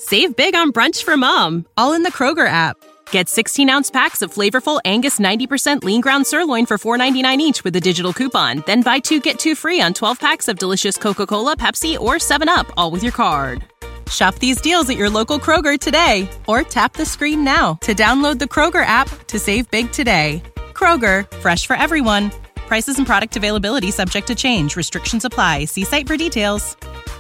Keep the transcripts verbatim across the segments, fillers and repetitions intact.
Save big on brunch for mom, all in the Kroger app. Get sixteen-ounce packs of flavorful Angus ninety percent lean ground sirloin for four ninety-nine each with a digital coupon. Then buy two, get two free on twelve packs of delicious Coca-Cola, Pepsi, or seven up, all with your card. Shop these deals at your local Kroger today, or tap the screen now to download the Kroger app to save big today. Kroger, fresh for everyone. Prices and product availability subject to change. Restrictions apply. See site for details.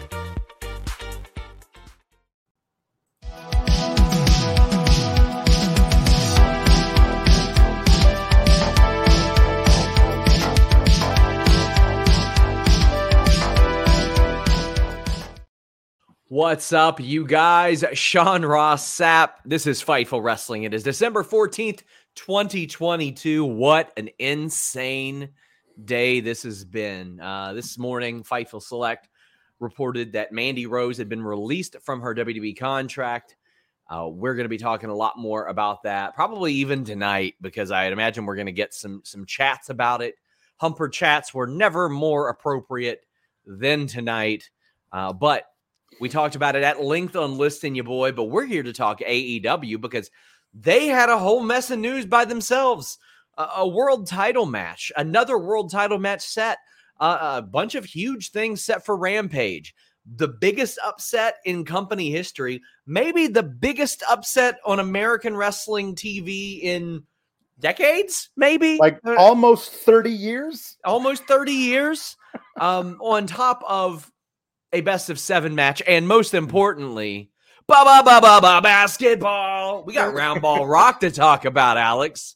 What's up, you guys? Sean Ross Sapp. This is Fightful Wrestling. It is December fourteenth, twenty twenty-two. What an insane day this has been. Uh, this morning, Fightful Select reported that Mandy Rose had been released from her W W E contract. Uh, we're going to be talking a lot more about that, probably even tonight, because I imagine we're going to get some, some chats about it. Humper chats were never more appropriate than tonight, uh, but we talked about it at length on Listing You Boy, but we're here to talk A E W because they had a whole mess of news by themselves. A, a world title match, another world title match set, uh, a bunch of huge things set for Rampage. The biggest upset in company history, maybe the biggest upset on American wrestling T V in decades, maybe? Like almost thirty years? Almost thirty years. Um, on top of a best of seven match, and most importantly, ba ba ba ba ba basketball. We got Round Ball Rock to talk about, Alex.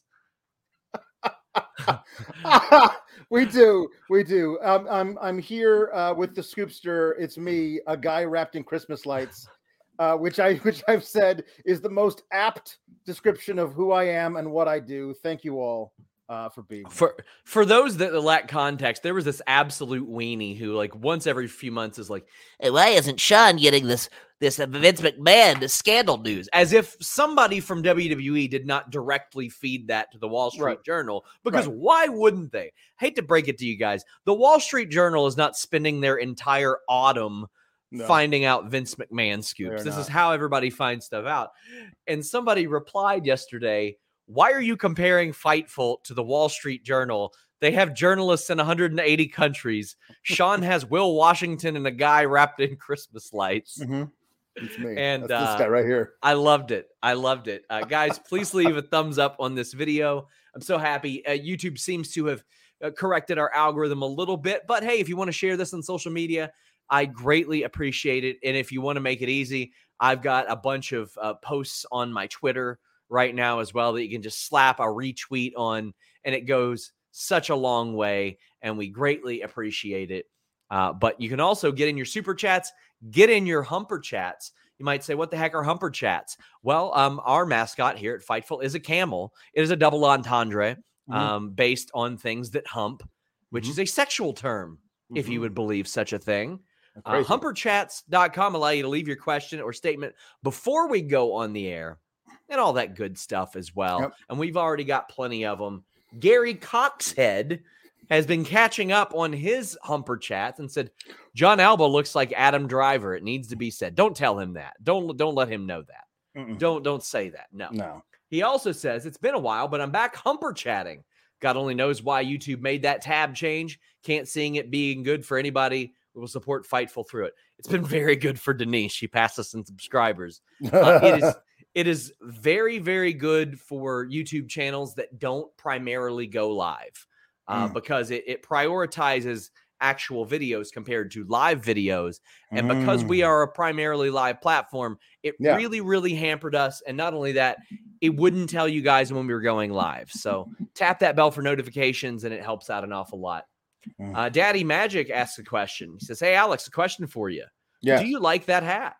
we do, we do. Um, I'm I'm here uh, with the Scoopster. It's me, a guy wrapped in Christmas lights, uh, which I which I've said is the most apt description of who I am and what I do. Thank you all. Uh, for being for for those that lack context, there was this absolute weenie who, like, once every few months is like, "Hey, why isn't Sean getting this this uh, Vince McMahon this scandal news?" As if somebody from W W E did not directly feed that to the Wall Street right. Journal. Because right. why wouldn't they? Hate to break it to you guys, the Wall Street Journal is not spending their entire autumn no. finding out Vince McMahon scoops. This not. is how everybody finds stuff out. And somebody replied yesterday, "Why are you comparing Fightful to the Wall Street Journal? They have journalists in one hundred eighty countries. Sean has Will Washington and a guy wrapped in Christmas lights." Mm-hmm. It's me. And That's uh, this guy right here. I loved it. I loved it. Uh, guys, please leave a thumbs up on this video. I'm so happy. Uh, YouTube seems to have uh, corrected our algorithm a little bit. But hey, if you want to share this on social media, I greatly appreciate it. And if you want to make it easy, I've got a bunch of uh, posts on my Twitter right now as well that you can just slap a retweet on, and it goes such a long way, and we greatly appreciate it. Uh, but you can also get in your super chats, get in your humper chats. You might say, what the heck are humper chats? Well, um, our mascot here at Fightful is a camel. It is a double entendre mm-hmm. um, based on things that hump, which mm-hmm. is a sexual term, mm-hmm. if you would believe such a thing. Uh, humper chats dot com allow you to leave your question or statement before we go on the air, and all that good stuff as well. Yep. And we've already got plenty of them. Gary Coxhead has been catching up on his humper chats and said, John Alba looks like Adam Driver. It needs to be said. Don't tell him that. Don't don't let him know that. Mm-mm. Don't don't say that. No. No. He also says, it's been a while, but I'm back humper chatting. God only knows why YouTube made that tab change. Can't seeing it being good for anybody who will support Fightful through it. It's been very good for Denise. She passed us some subscribers. Uh, it is It is very, very good for YouTube channels that don't primarily go live uh, mm. because it, it prioritizes actual videos compared to live videos. And mm. because we are a primarily live platform, it yeah. really, really hampered us. And not only that, it wouldn't tell you guys when we were going live. So tap that bell for notifications, and it helps out an awful lot. Mm. Uh, Daddy Magic asks a question. He says, hey, Alex, a question for you. Yeah. Do you like that hat?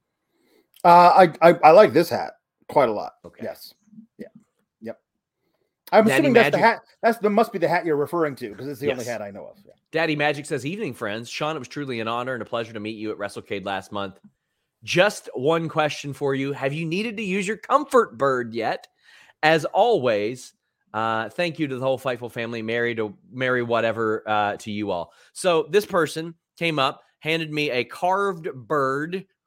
Uh, I, I I like this hat quite a lot. Okay. Yes. Yeah. Yep. I'm Daddy assuming Magic, that's the hat. That's the must be the hat you're referring to, because it's the yes. only hat I know of. Yeah. Daddy Magic says, evening, friends. Sean, it was truly an honor and a pleasure to meet you at WrestleCade last month. Just one question for you. Have you needed to use your comfort bird yet? As always, uh, thank you to the whole Fightful family. Marry to marry whatever uh, to you all. So this person came up, handed me a carved bird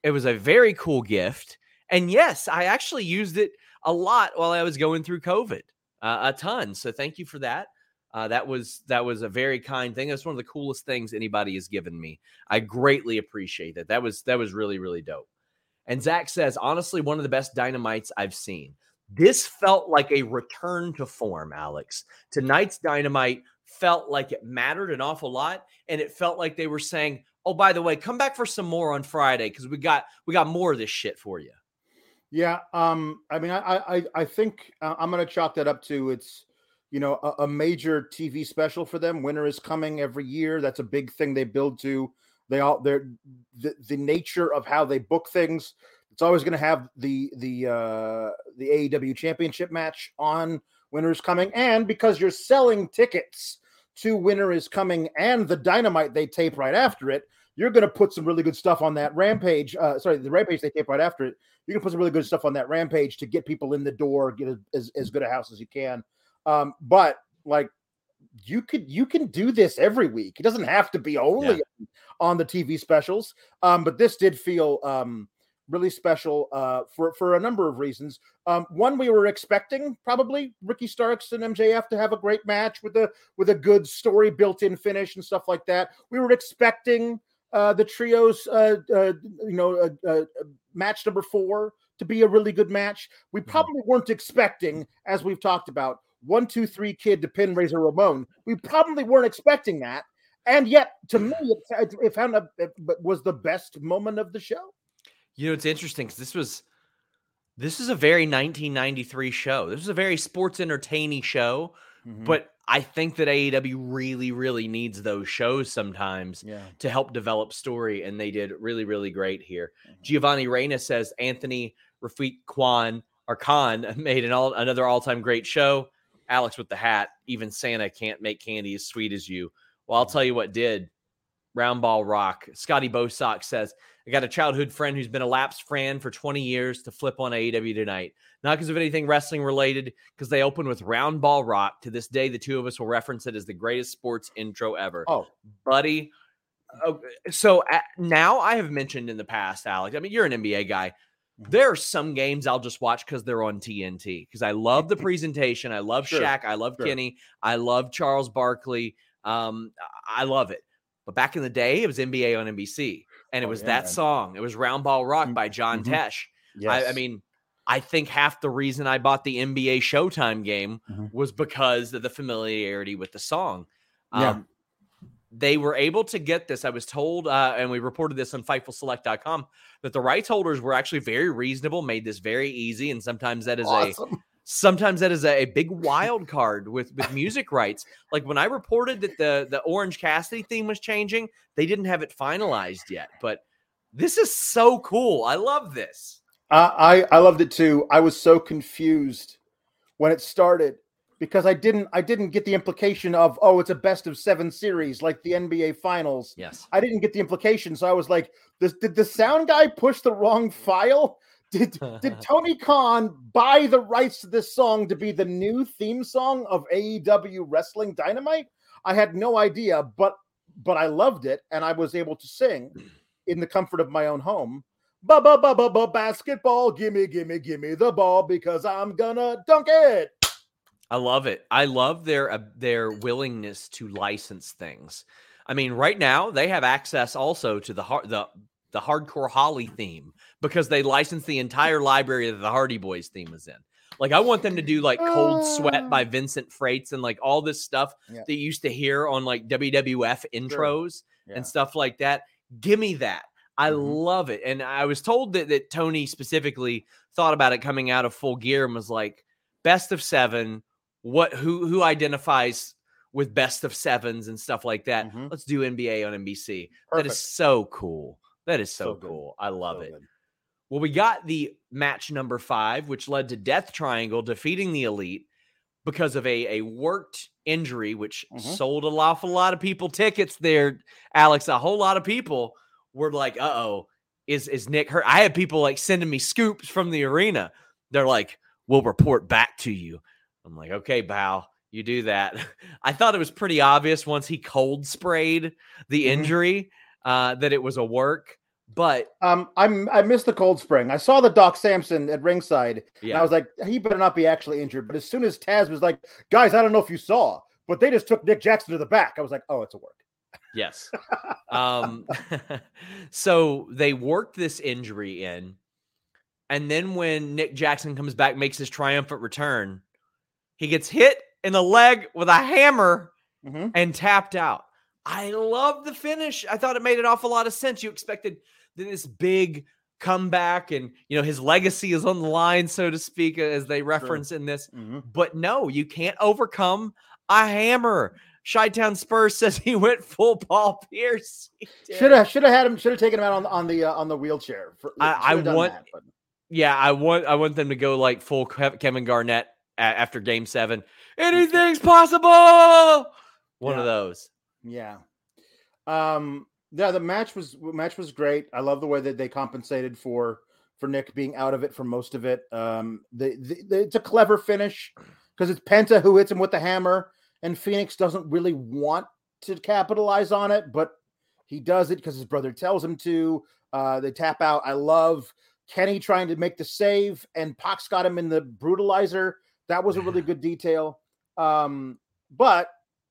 It was a very cool gift. And yes, I actually used it a lot while I was going through COVID, uh, a ton. So thank you for that. Uh, that was that was a very kind thing. That's one of the coolest things anybody has given me. I greatly appreciate that. That was that was really, really dope. And Zach says, honestly, one of the best Dynamites I've seen. This felt like a return to form, Alex. Tonight's Dynamite felt like it mattered an awful lot, and it felt like they were saying, oh, by the way, come back for some more on Friday because we got we got more of this shit for you. Yeah, um, I mean, I I I think uh, I'm going to chalk that up to it's, you know, a, a major T V special for them. Winter is coming every year. That's a big thing they build to. They all they're the, the nature of how they book things. It's always going to have the the uh, the A E W Championship match on Winter is Coming, and because you're selling tickets to Winter is Coming and the Dynamite they tape right after it, you're going to put some really good stuff on that Rampage. Uh, sorry, the Rampage they tape right after it. You're going to put some really good stuff on that Rampage to get people in the door, get a, as as good a house as you can. Um, but like you could you can do this every week. It doesn't have to be only yeah. on the T V specials. Um, but this did feel um, really special uh, for for a number of reasons. Um, one, we were expecting probably Ricky Starks and M J F to have a great match with a with a good story, built-in finish, and stuff like that. We were expecting uh, the trios, uh, uh, you know, uh, uh, match number four to be a really good match. We probably mm-hmm. weren't expecting, as we've talked about, one, two, three kid to pin Razor Ramon. We probably weren't expecting that. And yet, to me, it, it found a, it was the best moment of the show. You know, it's interesting because this was this is a very nineteen ninety-three show. This was a very sports entertaining show, mm-hmm. but I think that A E W really, really needs those shows sometimes yeah. to help develop story, and they did really, really great here. Mm-hmm. Giovanni Reyna says Anthony Rafiq Khan or Khan made an all, another all-time great show. Alex with the hat, even Santa can't make candy as sweet as you. Well, I'll tell you what did. Round Ball Rock. Scotty Bosock says, I got a childhood friend who's been a lapsed fan for twenty years to flip on A E W tonight. Not because of anything wrestling related, because they open with Round Ball Rock. To this day, the two of us will reference it as the greatest sports intro ever. Oh, buddy. Oh, so uh, now I have mentioned in the past, Alex, I mean, you're an N B A guy. There are some games I'll just watch because they're on T N T, because I love the presentation. I love sure. Shaq. I love sure. Kenny. I love Charles Barkley. Um, I love it. But back in the day, it was N B A on N B C, and it oh, was yeah, that man. song. It was Round Ball Rock by John mm-hmm. Tesh. Yes. I, I mean, I think half the reason I bought the N B A Showtime game mm-hmm. was because of the familiarity with the song. Yeah. Um, they were able to get this. I was told, uh, and we reported this on Fightful Select dot com, that the rights holders were actually very reasonable, made this very easy, and sometimes that is awesome. a sometimes that is a, a big wild card with, with music rights. Like when I reported that the, the Orange Cassidy theme was changing, they didn't have it finalized yet. But this is so cool. I love this. Uh, I, I loved it too. I was so confused when it started because I didn't I didn't get the implication of, oh, it's a best of seven series like the N B A Finals. Yes. I didn't get the implication. So I was like, this, did the sound guy push the wrong file? Did did Tony Khan buy the rights to this song to be the new theme song of A E W Wrestling Dynamite? I had no idea, but but I loved it, and I was able to sing in the comfort of my own home. Ba ba ba ba ba basketball, gimme gimme gimme the ball because I'm gonna dunk it. I love it. I love their uh, their willingness to license things. I mean, right now they have access also to the the the Hardcore Holly theme because they licensed the entire library that the Hardy Boys theme is in. Like, I want them to do like Cold Sweat by Vincent Freites and like all this stuff yeah. that you used to hear on like W W F intros sure. yeah. and stuff like that. Give me that. I mm-hmm. love it. And I was told that, that Tony specifically thought about it coming out of Full Gear and was like, best of seven. What, who, who identifies with best of sevens and stuff like that? Mm-hmm. Let's do N B A on N B C. Perfect. That is so cool. That is so, so cool. I love so it. Good. Well, we got the match number five, which led to Death Triangle defeating the Elite because of a, a worked injury, which mm-hmm. sold an awful lot of people tickets there, Alex. A whole lot of people were like, uh-oh, is, is Nick hurt? I had people like sending me scoops from the arena. They're like, we'll report back to you. I'm like, okay, Bow, you do that. I thought it was pretty obvious once he cold sprayed the injury mm-hmm. uh, that it was a work. But um, I'm I missed the Cold Spring. I saw the Doc Samson at ringside, yeah, and I was like, he better not be actually injured. But as soon as Taz was like, guys, I don't know if you saw, but they just took Nick Jackson to the back. I was like, oh, it's a work. Yes. um, so they worked this injury in, and then when Nick Jackson comes back, makes his triumphant return, he gets hit in the leg with a hammer mm-hmm. and tapped out. I love the finish. I thought it made an awful lot of sense. You expected this big comeback, and you know his legacy is on the line, so to speak, as they reference sure. in this. Mm-hmm. But no, you can't overcome a hammer. Chi-Town Spurs says he went full Paul Pierce. Should have should have had him. Should have taken him out on on the uh, on the wheelchair. For, I, I want. That, but... Yeah, I want. I want them to go like full Kevin Garnett after Game Seven. Anything's possible. One yeah. of those. Yeah. Um. Yeah. The match was match was great. I love the way that they compensated for for Nick being out of it for most of it. Um. The, the, the it's a clever finish because it's Penta who hits him with the hammer. And Phoenix doesn't really want to capitalize on it, but he does it because his brother tells him to. Uh, they tap out. I love Kenny trying to make the save, and Pac's got him in the brutalizer. That was a really good detail. Um, but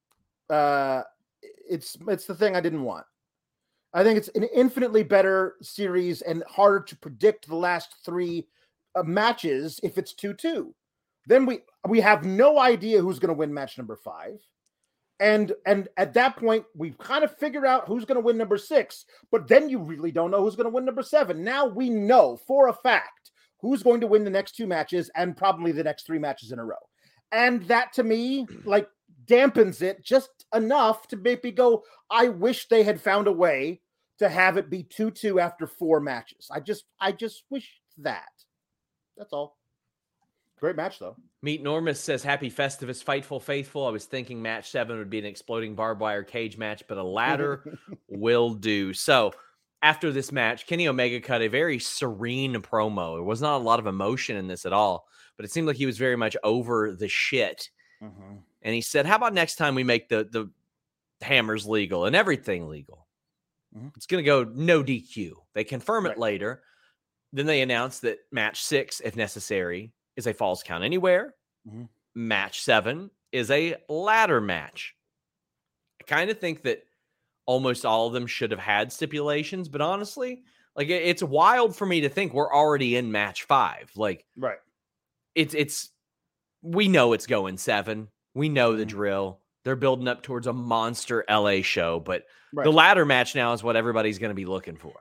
uh, it's it's the thing I didn't want. I think it's an infinitely better series and harder to predict the last three uh, matches if it's two two. Then we we have no idea who's going to win match number five. And and at that point, we've kind of figured out who's going to win number six. But then you really don't know who's going to win number seven. Now we know for a fact who's going to win the next two matches and probably the next three matches in a row. And that, to me, like, dampens it just enough to make me go, I wish they had found a way to have it be two two after four matches. I just I just wish that. That's all. Great match, though. Meet Normus says, happy Festivus, Fightful Faithful. I was thinking match seven would be an exploding barbed wire cage match, but a ladder will do. So after this match, Kenny Omega cut a very serene promo. There was not a lot of emotion in this at all, but it seemed like he was very much over the shit. Mm-hmm. And he said, how about next time we make the, the hammers legal and everything legal? Mm-hmm. It's going to go no D Q. They confirm it right. later. Then they announce that match six, if necessary, is a Falls Count Anywhere. Mm-hmm. Match seven is a ladder match. I kind of think that almost all of them should have had stipulations, but honestly, like it, it's wild for me to think we're already in match five. Like, right. It's, it's, we know it's going seven. We know mm-hmm. the drill. They're building up towards a monster L A show, but right. the ladder match now is what everybody's going to be looking for.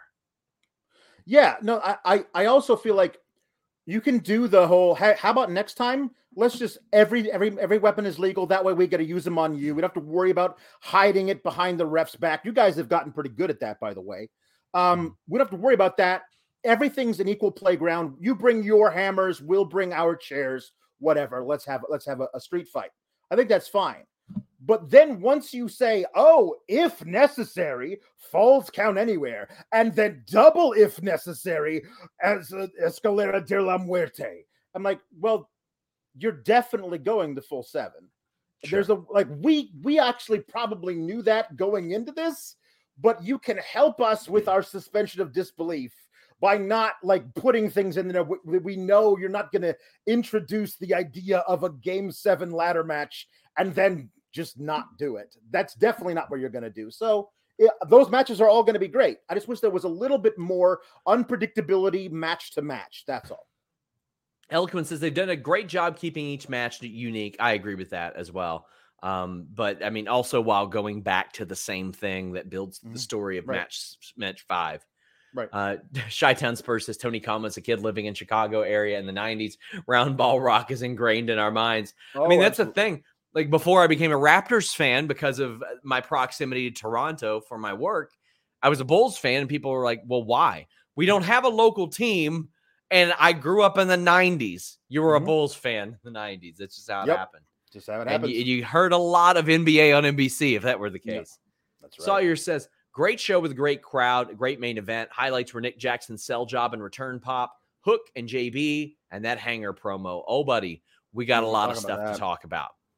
Yeah, no, I, I, I also feel like you can do the whole, how, how about next time? Let's just, every every every weapon is legal. That way we got to use them on you. We don't have to worry about hiding it behind the ref's back. You guys have gotten pretty good at that, by the way. Um, we don't have to worry about that. Everything's an equal playground. You bring your hammers, we'll bring our chairs, whatever. Let's have, let's have a, a street fight. I think that's fine. But then once you say, oh, if necessary, Falls Count Anywhere, and then double if necessary, as uh, Escalera de la Muerte, I'm like, well, you're definitely going the full seven. Sure. There's a, like, we, we actually probably knew that going into this, but you can help us with our suspension of disbelief by not like putting things in there. We, we know you're not going to introduce the idea of a game seven ladder match and then just not do it. That's definitely not what you're going to do. So it, those matches are all going to be great. I just wish there was a little bit more unpredictability match to match. That's all. Eloquent says they've done a great job keeping each match unique. I agree with that as well. Um, but I mean, also while going back to the same thing that builds mm-hmm. the story of right. match match five. Right. Uh, Chi-Town Spurs says Tony Khan's a kid living in Chicago area in the nineties. Round ball rock is ingrained in our minds. Oh, I mean, that's absolutely. the thing. Like before I became a Raptors fan because of my proximity to Toronto for my work, I was a Bulls fan and people were like, well, why? We don't have a local team. And I grew up in the nineties. You were mm-hmm. a Bulls fan in the nineties. That's just how it yep. happened. Just how it and happens. You, you heard a lot of N B A on N B C if that were the case. Yep. That's right. Sawyer says, great show with a great crowd, great main event. Highlights were Nick Jackson's sell job and return pop, Hook and J B, and that hanger promo. Oh, buddy, we got a lot of stuff to talk about.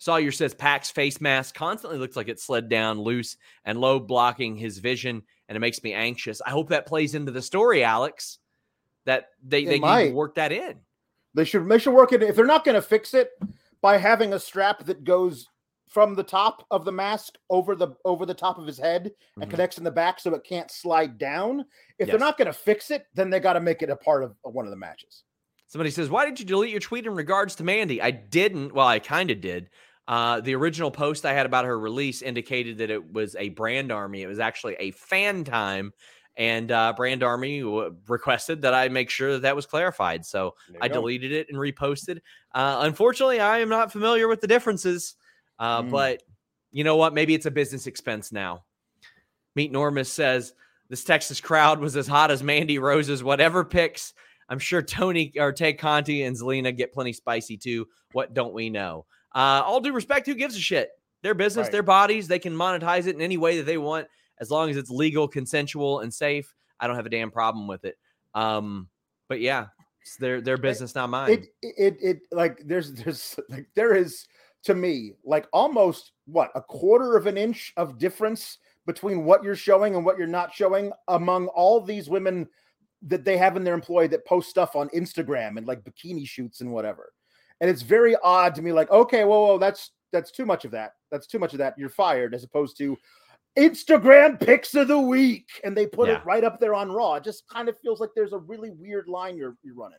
Sawyer says Pac's face mask constantly looks like it slid down loose and low, blocking his vision, and it makes me anxious. I hope that plays into the story, Alex, that they, they need to work that in. They should, they should work it. If they're not going to fix it by having a strap that goes from the top of the mask over the over the top of his head and mm-hmm. connects in the back so it can't slide down. If yes. they're not going to fix it, then they got to make it a part of one of the matches. Somebody says, why did you delete your tweet in regards to Mandy? I didn't. Well, I kind of did. Uh, the original post I had about her release indicated that it was a Brand Army. It was actually a fan time. And uh, Brand Army w- requested that I make sure that that was clarified. So I go. deleted it and reposted. Uh, unfortunately, I am not familiar with the differences. Uh, mm. But you know what? Maybe it's a business expense now. Meet Normus says, this Texas crowd was as hot as Mandy Rose's whatever picks. I'm sure Tony or Tay Conti and Zelina get plenty spicy too. What don't we know? Uh, all due respect, who gives a shit? Their business, right. their bodies, they can monetize it in any way that they want. As long as it's legal, consensual, and safe, I don't have a damn problem with it. Um, but yeah, it's their their business, it, not mine. It, it it like there's there's like there is to me like almost what a quarter of an inch of difference between what you're showing and what you're not showing among all these women that they have in their employ that post stuff on Instagram and like bikini shoots and whatever. And it's very odd to me. Like, okay, whoa, whoa, that's that's too much of that. That's too much of that. You're fired, as opposed to Instagram picks of the week, and they put yeah. it right up there on Raw. It just kind of feels like there's a really weird line you're you're running.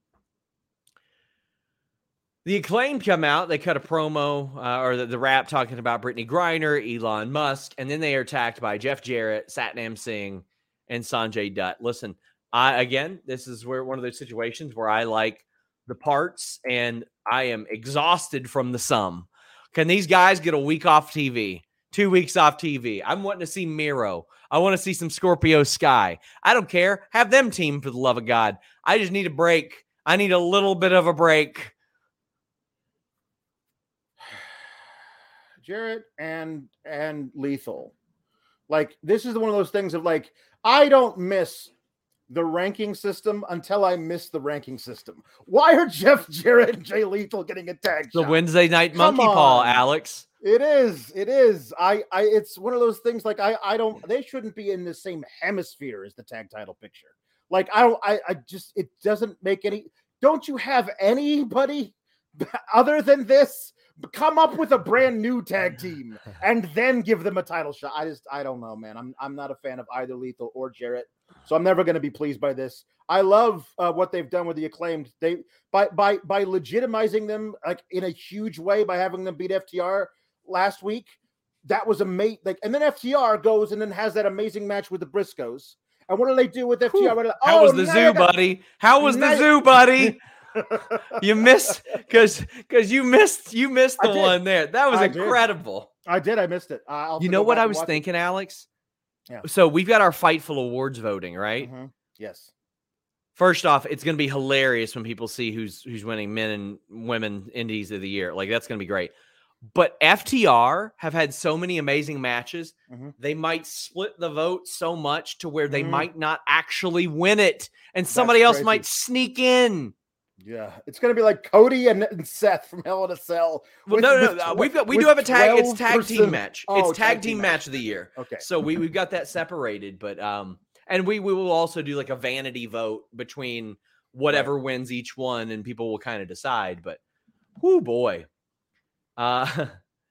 The Acclaimed come out. They cut a promo uh, or the, the rap talking about Brittany Griner, Elon Musk, and then they are attacked by Jeff Jarrett, Satnam Singh, and Sanjay Dutt. Listen, I again, this is where one of those situations where I like the parts, and I am exhausted from the sum. Can these guys get a week off T V? Two weeks off T V. I'm wanting to see Miro. I want to see some Scorpio Sky. I don't care. Have them team, for the love of God. I just need a break. I need a little bit of a break. Jarrett and and Lethal. Like, this is one of those things of like, I don't miss the ranking system until I miss the ranking system. Why are Jeff Jarrett and Jay Lethal getting a tag The shot? Wednesday night Come monkey on. paw, Alex. It is. It is. I, I, it's one of those things like I, I don't, they shouldn't be in the same hemisphere as the tag title picture. Like, I don't, I, I just, it doesn't make any, don't you have anybody other than this? Come up with a brand new tag team and then give them a title shot. I just, I don't know, man. I'm, I'm not a fan of either Lethal or Jarrett, so I'm never going to be pleased by this. I love uh, what they've done with the Acclaimed. They, by, by, by legitimizing them like in a huge way by having them beat F T R last week. That was a mate. Like, and then F T R goes and then has that amazing match with the Briscoes. And what do they do with F T R? They, How oh, was the zoo, got, buddy? How was the zoo, buddy? You missed because because you missed you missed the one there. That was I incredible. Did. I did. I missed it. I'll you know what I was thinking, it. Alex? Yeah. So we've got our Fightful Awards voting, right? Mm-hmm. Yes. First off, it's going to be hilarious when people see who's who's winning men and women indies of the year. Like, that's going to be great. But F T R have had so many amazing matches. Mm-hmm. They might split the vote so much to where they mm-hmm. might not actually win it, and somebody else might sneak in. Yeah, it's going to be like Cody and, and Seth from Hell in a Cell. Well, with, no, no, no. We've got we do have a tag. It's tag team match. Oh, it's tag, tag team match. match of the year. Okay, so we we've got that separated, but um, and we we will also do like a vanity vote between whatever right. wins each one, and people will kind of decide. But, whoo boy. Uh,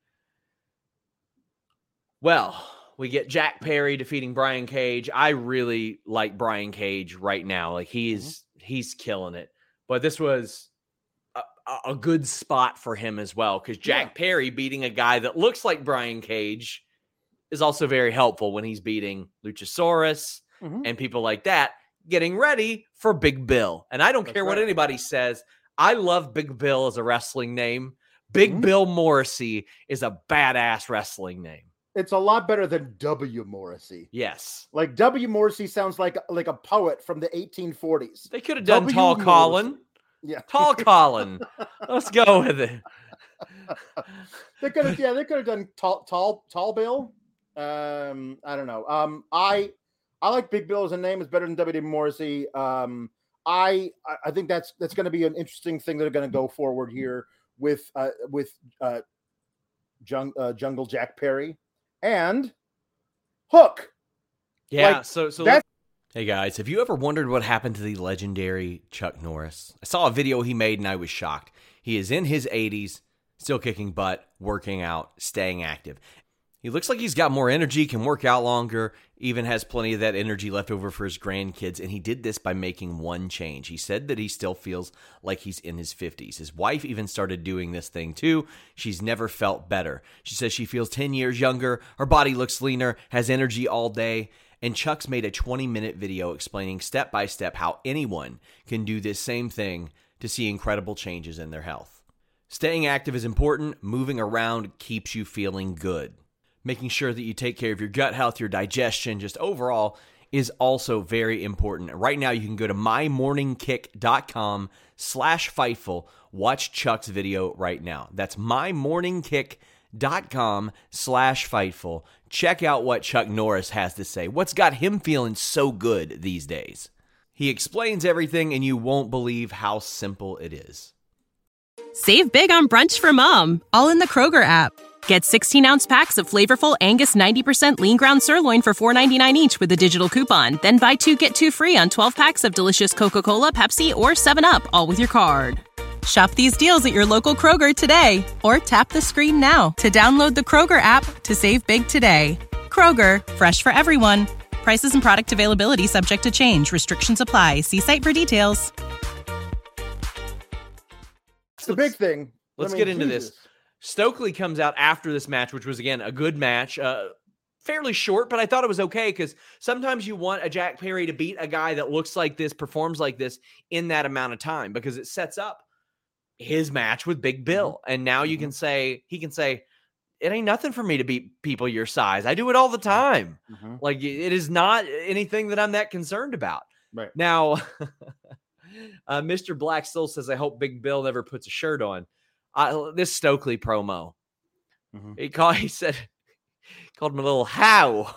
well, we get Jack Perry defeating Brian Cage. I really like Brian Cage right now. Like, he's mm-hmm. he's killing it. But this was a, a good spot for him as well, because Jack yeah. Perry beating a guy that looks like Brian Cage is also very helpful when he's beating Luchasaurus mm-hmm. and people like that, getting ready for Big Bill. And I don't That's care right. what anybody says. I love Big Bill as a wrestling name. Big mm-hmm. Bill Morrissey is a badass wrestling name. It's a lot better than W. Morrissey. Yes. Like, W. Morrissey sounds like, like a poet from the eighteen forties. They could have done w. Tall Morrissey. Colin. Yeah. Tall Colin. Let's go with it. They could have, yeah, they could have done Tall, Tall, Tall Bill. Um, I don't know. Um, I, I like Big Bill as a name. It's better than W. Morrissey. Um, I, I think that's, that's going to be an interesting thing that are going to go forward here with, uh, with, uh, Jung, uh, Jungle Jack Perry, and Hook. Yeah, Like, so so that's- hey guys, have you ever wondered what happened to the legendary Chuck Norris? I saw a video he made and I was shocked. He is in his eighties, still kicking butt, working out, staying active. He looks like he's got more energy, can work out longer, even has plenty of that energy left over for his grandkids, and he did this by making one change. He said that he still feels like he's in his fifties. His wife even started doing this thing too. She's never felt better. She says she feels ten years younger, her body looks leaner, has energy all day, and Chuck's made a twenty-minute video explaining step by step how anyone can do this same thing to see incredible changes in their health. Staying active is important. Moving around keeps you feeling good. Making sure that you take care of your gut health, your digestion, just overall is also very important. Right now, you can go to mymorningkick.com slash Fightful. Watch Chuck's video right now. That's mymorningkick.com slash Fightful. Check out what Chuck Norris has to say. What's got him feeling so good these days? He explains everything, and you won't believe how simple it is. Save big on brunch for mom, all in the Kroger app. Get sixteen-ounce packs of flavorful Angus ninety percent lean ground sirloin for four ninety-nine each with a digital coupon. Then buy two, get two free on twelve packs of delicious Coca-Cola, Pepsi, or seven up, all with your card. Shop these deals at your local Kroger today, or tap the screen now to download the Kroger app to save big today. Kroger, fresh for everyone. Prices and product availability subject to change. Restrictions apply. See site for details. It's the big thing. Let's I mean, get into Jesus. this. Stokely comes out after this match, which was, again, a good match. Uh, fairly short, but I thought it was okay because sometimes you want a Jack Perry to beat a guy that looks like this, performs like this in that amount of time because it sets up his match with Big Bill. Mm-hmm. And now you can say, he can say, it ain't nothing for me to beat people your size. I do it all the time. Mm-hmm. Like, it is not anything that I'm that concerned about. Right. Now, uh, Mister Black still says, I hope Big Bill never puts a shirt on. Uh, this Stokely promo. Mm-hmm. He called, he said, called him a little how.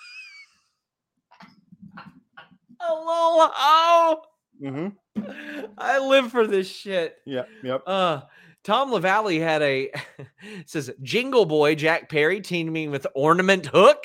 A little how. Mm-hmm. I live for this shit. Yeah. Yep. Uh, Tom LaValle had a says Jingle Boy Jack Perry teaming with Ornament Hook.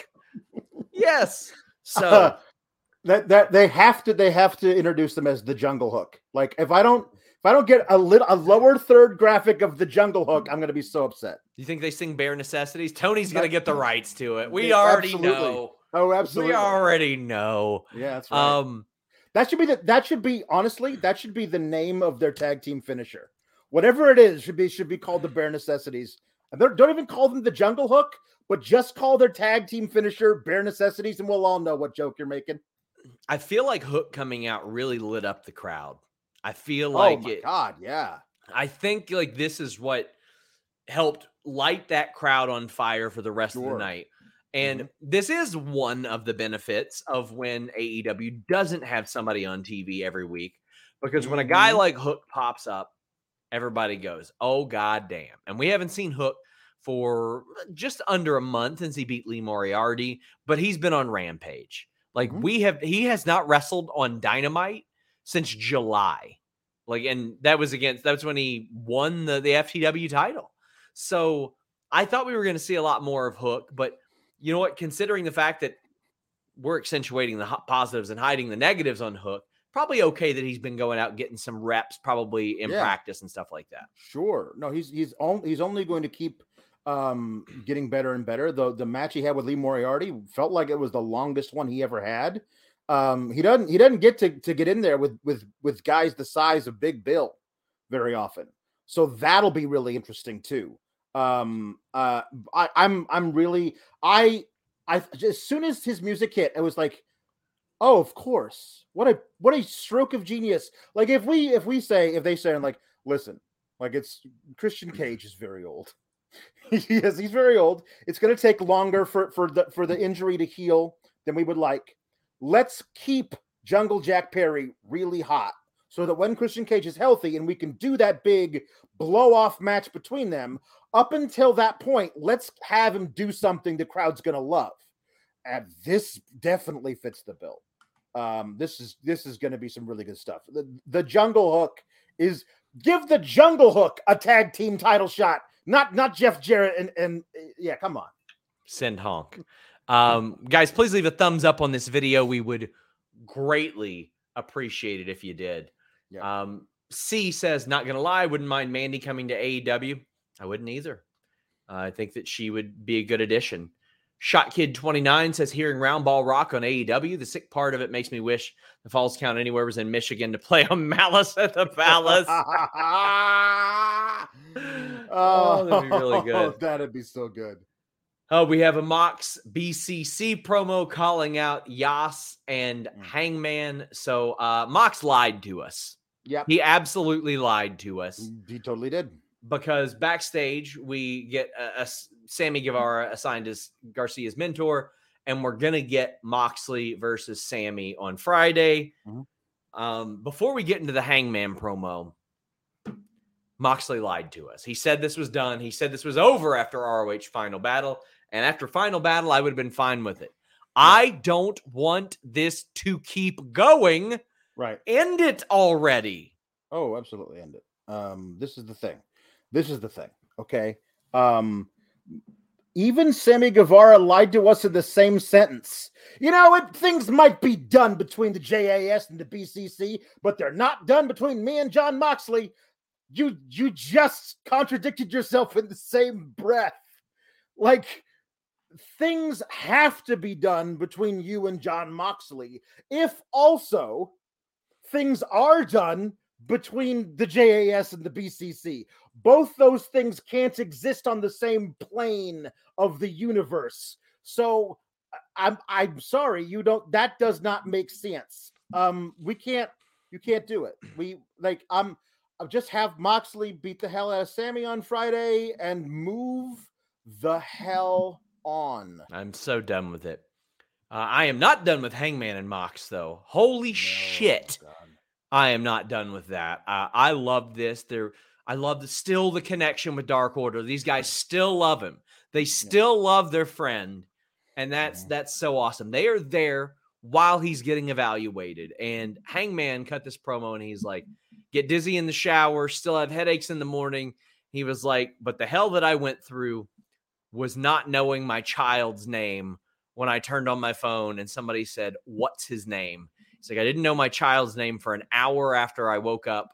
Yes. So uh, that that they have to they have to introduce them as the Jungle Hook. Like if I don't if I don't get a little a lower third graphic of the Jungle Hook, I'm going to be so upset. You think they sing Bare Necessities? Tony's going to get the rights to it. We already absolutely. know. Oh, absolutely. We already know. Yeah, that's right. Um, that should be the that should be honestly that should be the name of their tag team finisher. Whatever it is, should be should be called the Bare Necessities. Don't even call them the Jungle Hook, but just call their tag team finisher Bare Necessities, and we'll all know what joke you're making. I feel like Hook coming out really lit up the crowd. I feel like oh my it. God, yeah. I think like this is what helped light that crowd on fire for the rest sure. of the night. And mm-hmm. this is one of the benefits of when A E W doesn't have somebody on T V every week, because mm-hmm. when a guy like Hook pops up, everybody goes, oh, God damn. And we haven't seen Hook for just under a month since he beat Lee Moriarty, but he's been on Rampage. Like mm-hmm. we have, he has not wrestled on Dynamite since July. Like, and that was against, that's when he won the, the F T W title. So I thought we were going to see a lot more of Hook, but you know what? Considering the fact that we're accentuating the positives and hiding the negatives on Hook, probably okay that he's been going out getting some reps, probably in yeah. practice and stuff like that. Sure. No, he's he's only he's only going to keep um, getting better and better. The the match he had with Lee Moriarty felt like it was the longest one he ever had. Um, he doesn't he doesn't get to to get in there with with with guys the size of Big Bill very often. So that'll be really interesting too. Um, uh, I, I'm I'm really I I as soon as his music hit, it was like, oh, of course. What a what a stroke of genius. Like if we if we say if they say like, listen, like it's Christian Cage is very old. Yes, he's very old. It's going to take longer for for the for the injury to heal than we would like. Let's keep Jungle Jack Perry really hot so that when Christian Cage is healthy and we can do that big blow off match between them, up until that point, let's have him do something the crowd's going to love. And this definitely fits the bill. Um, this is this is going to be some really good stuff. The, the Jungle Hook is give the Jungle Hook a tag team title shot Not not Jeff Jarrett and and yeah, come on. Send honk. Um, guys, please leave a thumbs up on this video. We would greatly appreciate it if you did. Yeah. Um, C says, not gonna lie, wouldn't mind Mandy coming to A E W. I wouldn't either. Uh, I think that she would be a good addition. Shot Kid twenty-nine says, hearing Round Ball Rock on A E W, the sick part of it makes me wish the Falls Count Anywhere was in Michigan to play on Malice at the Palace. Oh, that'd be really good. That'd be so good. Oh, we have a Mox B C C promo calling out Yas and Mm. Hangman. So uh, Mox lied to us. Yep. He absolutely lied to us. He totally did. Because backstage, we get a, a Sammy Guevara assigned as Garcia's mentor, and we're going to get Moxley versus Sammy on Friday. Mm-hmm. Um, before we get into the Hangman promo, Moxley lied to us. He said this was done. He said this was over after R O H Final Battle. And after Final Battle, I would have been fine with it. Yeah. I don't want this to keep going. Right. End it already. Oh, absolutely. End it. Um, this is the thing. This is the thing. Okay. Um, even Sammy Guevara lied to us in the same sentence. You know, it, things might be done between the J A S and the B C C, but they're not done between me and Jon Moxley. You, you just contradicted yourself in the same breath. Like, things have to be done between you and Jon Moxley. If also things are done between the J A S and the B C C. Both those things can't exist on the same plane of the universe. So I'm I'm sorry, you don't that does not make sense. Um we can't you can't do it. We like I'm I'll just have Moxley beat the hell out of Sammy on Friday and move the hell on. I'm so done with it. Uh, I am not done with Hangman and Mox though. Holy no, shit. God. I am not done with that. Uh, I love this. They're, I love the, still the connection with Dark Order. These guys still love him. They still yeah. love their friend. And that's, yeah. that's so awesome. They are there while he's getting evaluated. And Hangman cut this promo and he's like, get dizzy in the shower, still have headaches in the morning. He was like, but the hell that I went through was not knowing my child's name when I turned on my phone and somebody said, what's his name? He's like, I didn't know my child's name for an hour after I woke up.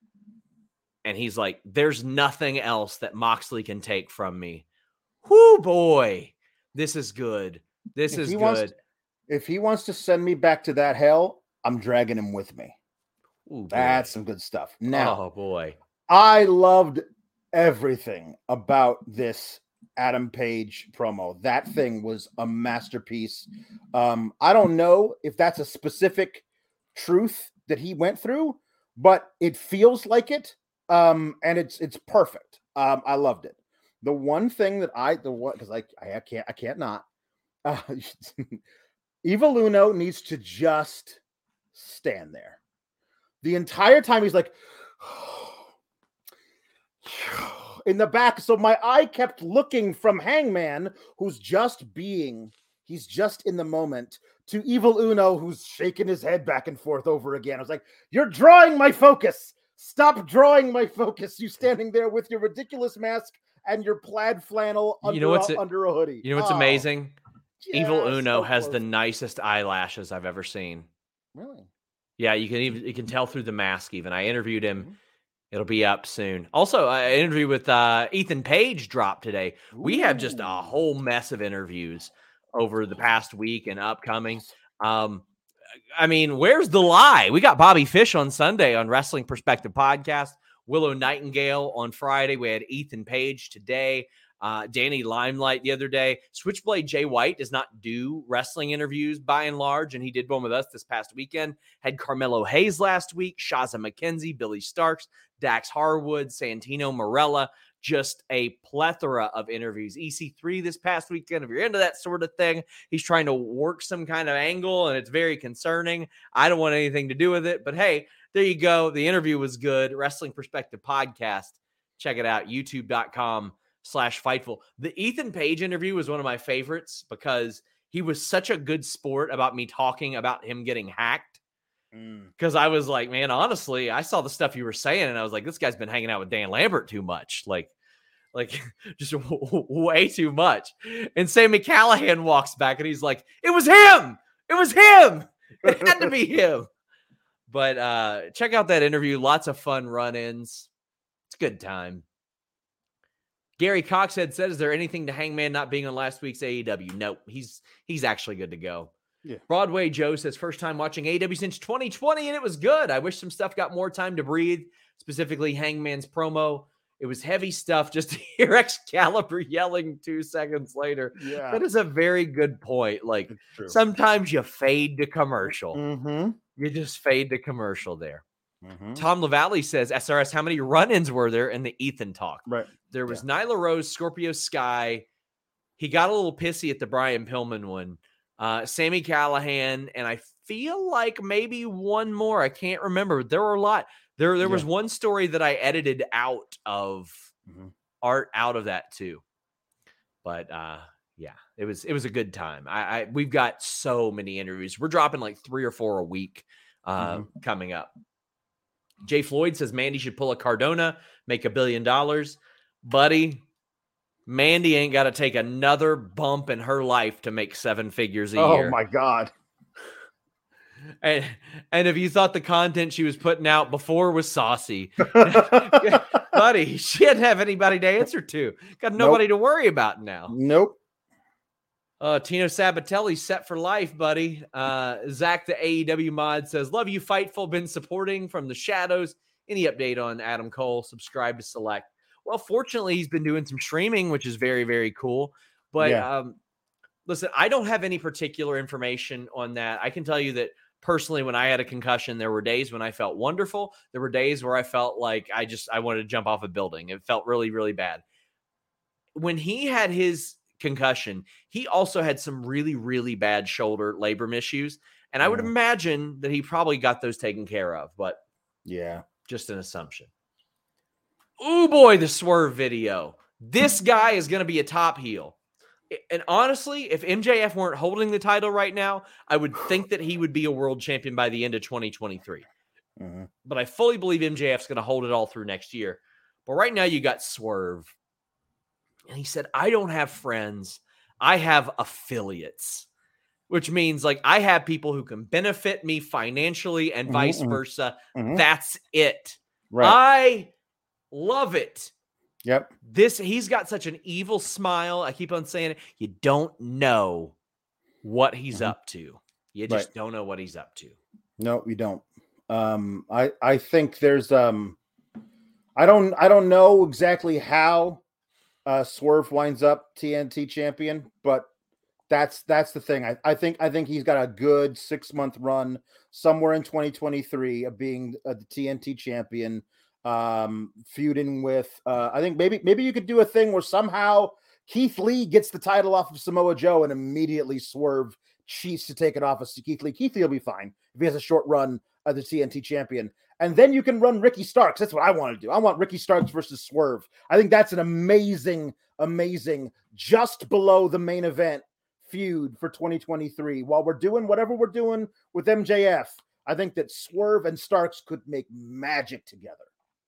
And he's like, there's nothing else that Moxley can take from me. Whoo, boy. This is good. This if is good. Wants, if he wants to send me back to that hell, I'm dragging him with me. Ooh, That's some good stuff. Now, oh, boy. I loved everything about this Adam Page promo. That thing was a masterpiece. Um, I don't know if that's a specific truth that he went through, but it feels like it. Um, and it's it's perfect. Um, I loved it. The one thing that I the one because I, I I can't I can't not. Uh, Evil Uno needs to just stand there the entire time. He's like. In the back, so my eye kept looking from Hangman, who's just being, he's just in the moment, to Evil Uno, who's shaking his head back and forth over again. I was like, you're drawing my focus. Stop drawing my focus. You standing there with your ridiculous mask and your plaid flannel under, you know what's a, under a hoodie. You know what's oh, amazing? Yeah, Evil Uno so has close. the nicest eyelashes I've ever seen. Really? Yeah, you can even you can tell through the mask even. I interviewed him. Mm-hmm. It'll be up soon. Also, an interview with uh, Ethan Page dropped today. Ooh. We have just a whole mess of interviews over the past week and upcoming. Um, I mean, where's the lie? We got Bobby Fish on Sunday on Wrestling Perspective Podcast. Willow Nightingale on Friday. We had Ethan Page today. Uh, Danny Limelight the other day. Switchblade Jay White does not do wrestling interviews by and large, and he did one with us this past weekend. Had Carmelo Hayes last week, Shaza McKenzie, Billy Starks, Dax Harwood, Santino Marella, just a plethora of interviews. E C three this past weekend, if you're into that sort of thing, he's trying to work some kind of angle, and it's very concerning. I don't want anything to do with it, but hey, there you go. The interview was good. Wrestling Perspective Podcast. Check it out, youtube.com slash Fightful. The Ethan Page interview was one of my favorites because he was such a good sport about me talking about him getting hacked. Because mm. I was like, man, honestly, I saw the stuff you were saying, and I was like, this guy's been hanging out with Dan Lambert too much. Like, Like, just w- w- way too much. And Sami Callihan walks back and he's like, it was him. It was him. It had to be him. But uh, check out that interview. Lots of fun run-ins. It's a good time. Gary Coxhead said, is there anything to Hangman not being on last week's A E W? Nope. He's he's actually good to go. Yeah. Broadway Joe says, first time watching A E W since twenty twenty, and it was good. I wish some stuff got more time to breathe, specifically Hangman's promo. It was heavy stuff just to hear Excalibur yelling two seconds later. Yeah. That is a very good point. Like, sometimes you fade to commercial. Mm-hmm. You just fade to commercial there. Mm-hmm. Tom LaValle says, S R S, how many run-ins were there in the Ethan talk? Right. There was Yeah. Nyla Rose, Scorpio Sky. He got a little pissy at the Brian Pillman one. Uh, Sami Callihan, and I feel like maybe one more. I can't remember. There were a lot. There, there was Yeah. one story that I edited out of Mm-hmm. art out of that too. But uh, yeah, it was it was a good time. I, I we've got so many interviews. We're dropping like three or four a week uh, Mm-hmm. coming up. Jay Floyd says Mandy should pull a Cardona, make a billion dollars. Buddy, Mandy ain't got to take another bump in her life to make seven figures a Oh year. my God. And, and if you thought the content she was putting out before was saucy, buddy, she didn't have anybody to answer to. Got nobody Nope. to worry about now. Nope. Uh, Tino Sabatelli set for life, buddy. Uh, Zach, the A E W mod, says, love you, Fightful. Been supporting from the shadows. Any update on Adam Cole? Subscribe to Select. Well, fortunately, he's been doing some streaming, which is very, very cool. But Yeah. um, listen, I don't have any particular information on that. I can tell you that personally, when I had a concussion, there were days when I felt wonderful. There were days where I felt like I just, I wanted to jump off a building. It felt really, really bad. When he had his concussion, he also had some really, really bad shoulder labrum issues. And I would Mhm. imagine that he probably got those taken care of, but Yeah. just an assumption. Oh boy, the Swerve video. This guy is going to be a top heel. And honestly, if M J F weren't holding the title right now, I would think that he would be a world champion by the end of twenty twenty-three. Mm-hmm. But I fully believe M J F's going to hold it all through next year. But right now you got Swerve. And he said, I don't have friends. I have affiliates, which means like I have people who can benefit me financially and Mhm, vice mhm. versa. Mhm. That's it. Right. I love it. Yep. This, he's got such an evil smile. I keep on saying it. You don't know what he's Mhm. up to. You just Right. don't know what he's up to. No, you don't. Um, I I think there's um, I don't I don't know exactly how uh, Swerve winds up T N T champion, but that's that's the thing. I, I think I think he's got a good six month run somewhere in twenty twenty-three of being uh, the T N T champion, um, feuding with. Uh, I think maybe maybe you could do a thing where somehow Keith Lee gets the title off of Samoa Joe and immediately Swerve cheats to take it off of Keith Lee. Keith Lee will be fine if he has a short run as the T N T champion. And then you can run Ricky Starks. That's what I want to do. I want Ricky Starks versus Swerve. I think that's an amazing, amazing, just below the main event feud for twenty twenty-three. While we're doing whatever we're doing with M J F, I think that Swerve and Starks could make magic together.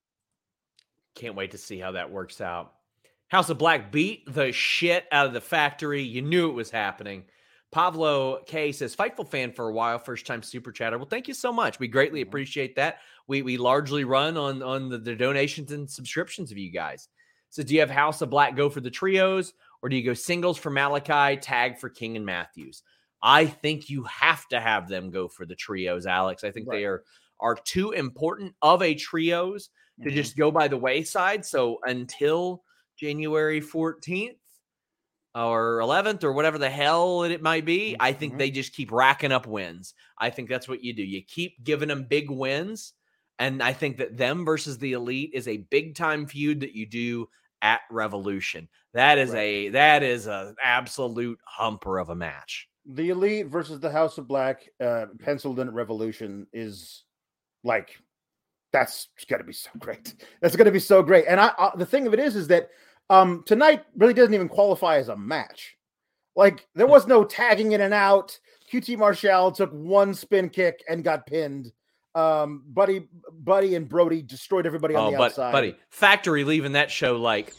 Can't wait to see how that works out. House of Black beat the shit out of the Factory. You knew it was happening. Pablo K says, Fightful fan for a while, first time super chatter. Well, thank you so much. We greatly appreciate that. We we largely run on, on the, the donations and subscriptions of you guys. So do you have House of Black go for the trios, or do you go singles for Malachi, tag for King and Matthews? I think you have to have them go for the trios, Alex. I think Right. they are, are too important of a trios to Mhm. just go by the wayside. So until January fourteenth or eleventh or whatever the hell it might be, I think Mhm. they just keep racking up wins. I think that's what you do. You keep giving them big wins. And I think that them versus the Elite is a big time feud that you do at Revolution. That is Right. a, that is a absolute humper of a match. The Elite versus the House of Black, uh, penciled in at Revolution, is like, that's going to be so great. That's going to be so great. And I, I, the thing of it is, is that um, tonight really doesn't even qualify as a match. Like, there was no tagging in and out. Q T Marshall took one spin kick and got pinned. Um, Buddy, Buddy, and Brody destroyed everybody on Oh, the but, outside. buddy, Factory leaving that show like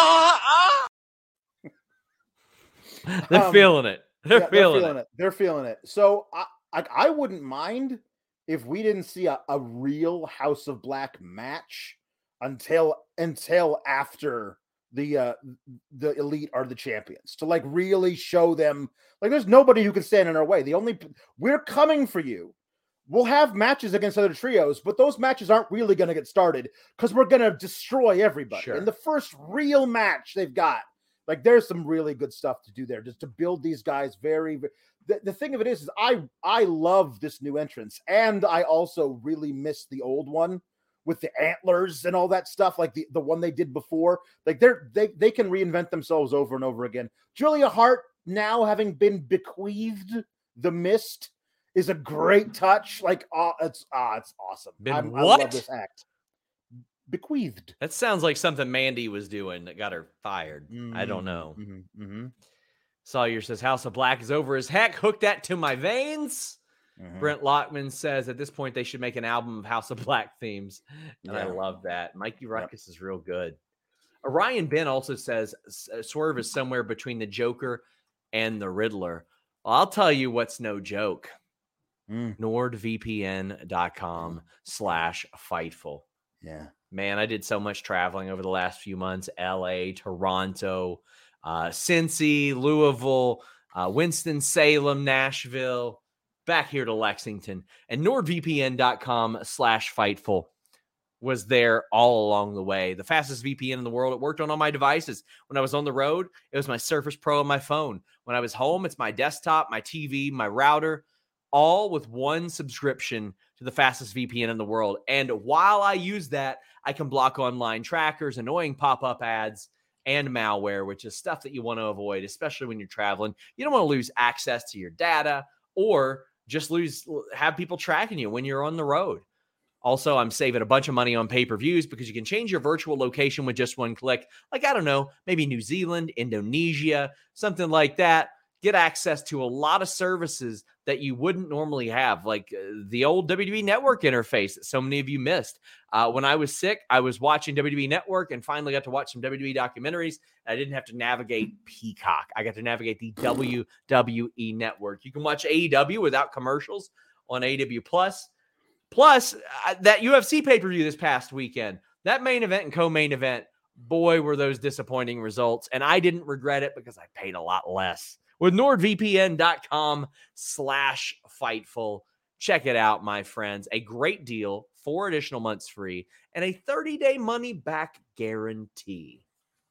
they're Um, feeling it. They're, Yeah, feeling, they're feeling it. it. They're feeling it. So I, I, I wouldn't mind if we didn't see a, a real House of Black match until until after the uh, the Elite are the champions, to like really show them like there's nobody who can stand in our way. The only we're coming for you. We'll have matches against other trios, but those matches aren't really going to get started because we're going to destroy everybody. Sure. In the first real match they've got, like there's some really good stuff to do there, just to build these guys very. The, the thing of it is, is I I love this new entrance, and I also really miss the old one with the antlers and all that stuff, like the, the one they did before. Like they're they they can reinvent themselves over and over again. Julia Hart, now having been bequeathed the mist, is a great touch. Like uh, it's ah, it's awesome. Been I'm, I what? love this act. Bequeathed. That sounds like something Mandy was doing that got her fired. Mm-hmm. I don't know. Mm-hmm. Mm-hmm. Sawyer says House of Black is over as heck. Hook that to my veins. Mm-hmm. Brent Lockman says at this point they should make an album of House of Black themes. And yeah. I love that. Mikey Ruckus yep. is real good. Orion Ben also says Swerve is somewhere between the Joker and the Riddler. Well, I'll tell you what's no joke. Mm. NordVPN.com slash Fightful. Yeah. Man, I did so much traveling over the last few months. L A, Toronto, uh, Cincy, Louisville, uh, Winston-Salem, Nashville, back here to Lexington. And NordVPN.com slash Fightful was there all along the way. The fastest V P N in the world. It worked on all my devices. When I was on the road, it was my Surface Pro on my phone. When I was home, it's my desktop, my T V, my router, all with one subscription to the fastest V P N in the world. And while I use that, I can block online trackers, annoying pop-up ads, and malware, which is stuff that you want to avoid, especially when you're traveling. You don't want to lose access to your data or just lose, have people tracking you when you're on the road. Also, I'm saving a bunch of money on pay-per-views because you can change your virtual location with just one click. Like, I don't know, maybe New Zealand, Indonesia, something like that. Get access to a lot of services that you wouldn't normally have, like uh, the old W W E Network interface that so many of you missed. Uh, when I was sick, I was watching W W E Network and finally got to watch some W W E documentaries. I didn't have to navigate Peacock. I got to navigate the W W E Network. You can watch A E W without commercials on A E W Plus. Plus, uh, that U F C pay-per-view this past weekend, that main event and co-main event, boy, were those disappointing results. And I didn't regret it because I paid a lot less. With NordVPN.com slash Fightful. Check it out, my friends. A great deal, four additional months free, and a thirty-day money-back guarantee.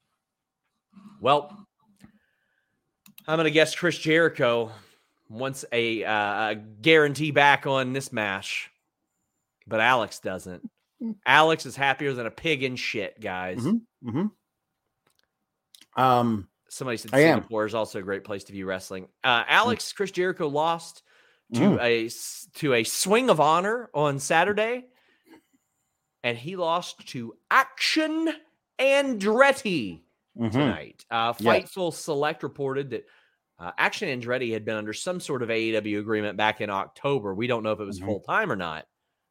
Well, I'm going to guess Chris Jericho wants a, uh, a guarantee back on this match, but Alex doesn't. Alex is happier than a pig in shit, guys. Mm-hmm. Mm-hmm. Um... Somebody said I Singapore am. is also a great place to view wrestling. Uh, Alex, mm. Chris Jericho lost to mm. a to a Swing of Honor on Saturday, and he lost to Action Andretti mm-hmm. tonight. Uh, Fightful yes. Select reported that uh, Action Andretti had been under some sort of A E W agreement back in October. We don't know if it was mm-hmm. full time or not.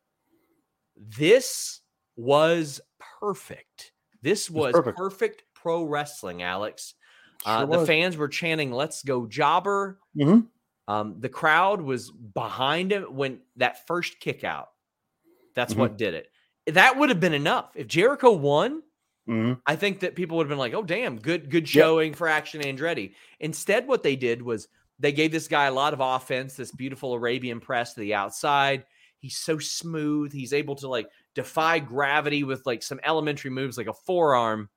This was perfect. This was perfect. perfect pro wrestling, Alex. Uh, sure the was. fans were chanting, "Let's go, Jobber." Mm-hmm. Um, the crowd was behind him when that first kick out. That's mm-hmm. what did it. That would have been enough. If Jericho won, mm-hmm. I think that people would have been like, oh, damn, good, good showing yep. for Action Andretti. Instead, what they did was they gave this guy a lot of offense, this beautiful Arabian press to the outside. He's so smooth. He's able to like defy gravity with like some elementary moves, like a forearm.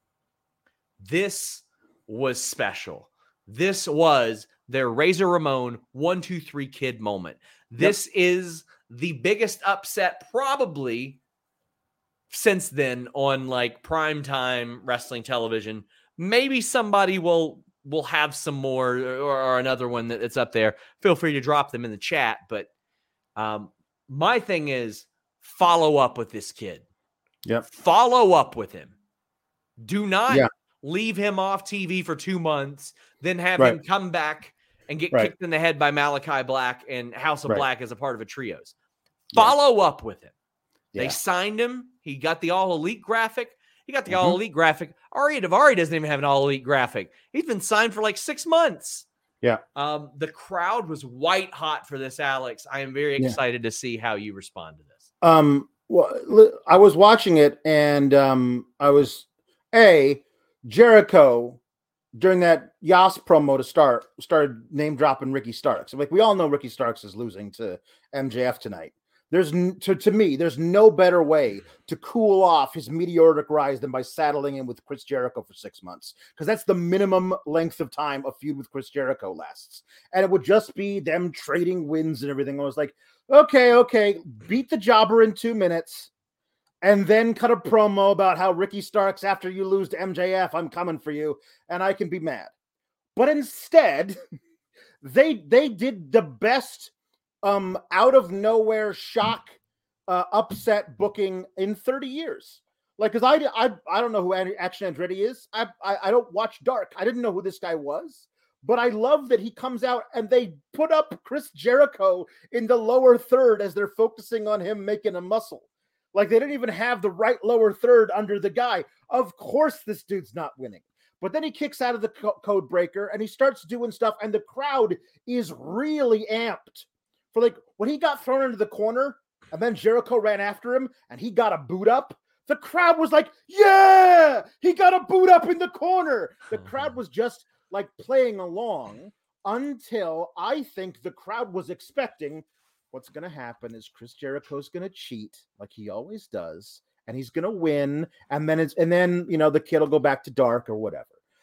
This was special. This was their Razor Ramon one, two, three kid moment. This yep. is the biggest upset probably since then on like primetime wrestling television. Maybe somebody will will have some more or, or another one that's up there. Feel free to drop them in the chat. But um, my thing is follow up with this kid. Yep. Follow up with him. Do not yeah. leave him off T V for two months, then have right. him come back and get right. kicked in the head by Malachi Black and House of right. Black as a part of a trios. follow yeah. up with him. Yeah. They signed him. He got the All Elite graphic. He got the mm-hmm. All Elite graphic. Ari Daivari doesn't even have an All Elite graphic. He's been signed for like six months. Yeah. Um, the crowd was white hot for this, Alex. I am very excited yeah. to see how you respond to this. Um, well, I was watching it, and um, I was a Jericho during that Yas promo to start started name dropping Ricky Starks. Like, we all know Ricky Starks is losing to M J F tonight. There's to, to me, there's no better way to cool off his meteoric rise than by saddling him with Chris Jericho for six months. Because that's the minimum length of time a feud with Chris Jericho lasts. And it would just be them trading wins and everything. I was like, okay, okay, beat the jobber in two minutes and then cut a promo about how Ricky Starks, after you lose to M J F, I'm coming for you and I can be mad. But instead, they they did the best Um, out of nowhere shock, uh, upset booking in thirty years. Like, cause I, I, I don't know who Action Andretti is. I, I, I don't watch Dark. I didn't know who this guy was, but I love that he comes out and they put up Chris Jericho in the lower third as they're focusing on him making a muscle. Like, they didn't even have the right lower third under the guy. Of course, this dude's not winning. But then he kicks out of the co- code breaker and he starts doing stuff, and the crowd is really amped. For like when he got thrown into the corner and then Jericho ran after him and he got a boot up, the crowd was like, yeah, he got a boot up in the corner. The crowd was just like playing along until I think the crowd was expecting what's going to happen is Chris Jericho's going to cheat like he always does. And he's going to win. And then it's, and then, you know, the kid will go back to Dark or whatever.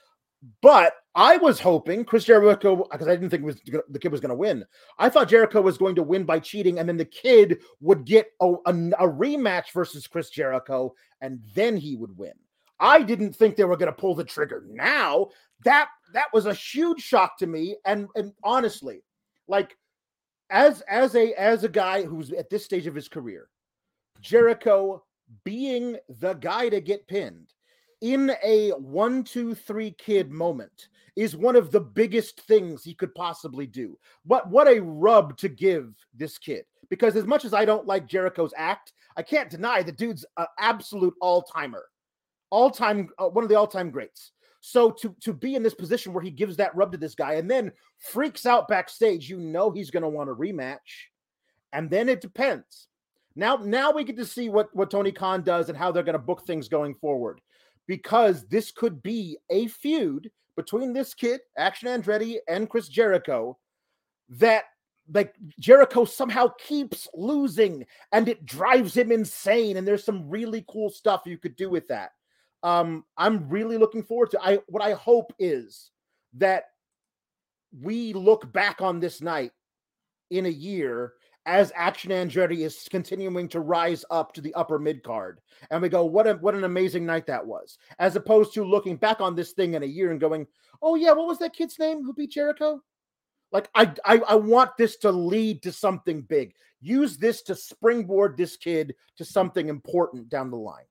But I was hoping Chris Jericho, because I didn't think it was the kid was going to win. I thought Jericho was going to win by cheating, and then the kid would get a, a, a rematch versus Chris Jericho, and then he would win. I didn't think they were going to pull the trigger. Now that that was a huge shock to me, and and honestly, like as as a as a guy who's at this stage of his career, Jericho being the guy to get pinned in a one, two, three kid moment is one of the biggest things he could possibly do. What, what a rub to give this kid. Because as much as I don't like Jericho's act, I can't deny the dude's an absolute all-timer. All-time, uh, one of the all-time greats. So to, to be in this position where he gives that rub to this guy and then freaks out backstage, you know he's going to want a rematch. And then it depends. Now, now we get to see what, what Tony Khan does and how they're going to book things going forward. Because this could be a feud between this kid, Action Andretti, and Chris Jericho, that like Jericho somehow keeps losing and it drives him insane. And there's some really cool stuff you could do with that. Um, I'm really looking forward to I what I hope is that we look back on this night in a year as Action Andretti is continuing to rise up to the upper mid card. And we go, what a, what an amazing night that was. As opposed to looking back on this thing in a year and going, oh yeah, what was that kid's name who beat Jericho? Like, I, I, I want this to lead to something big. Use this to springboard this kid to something important down the line.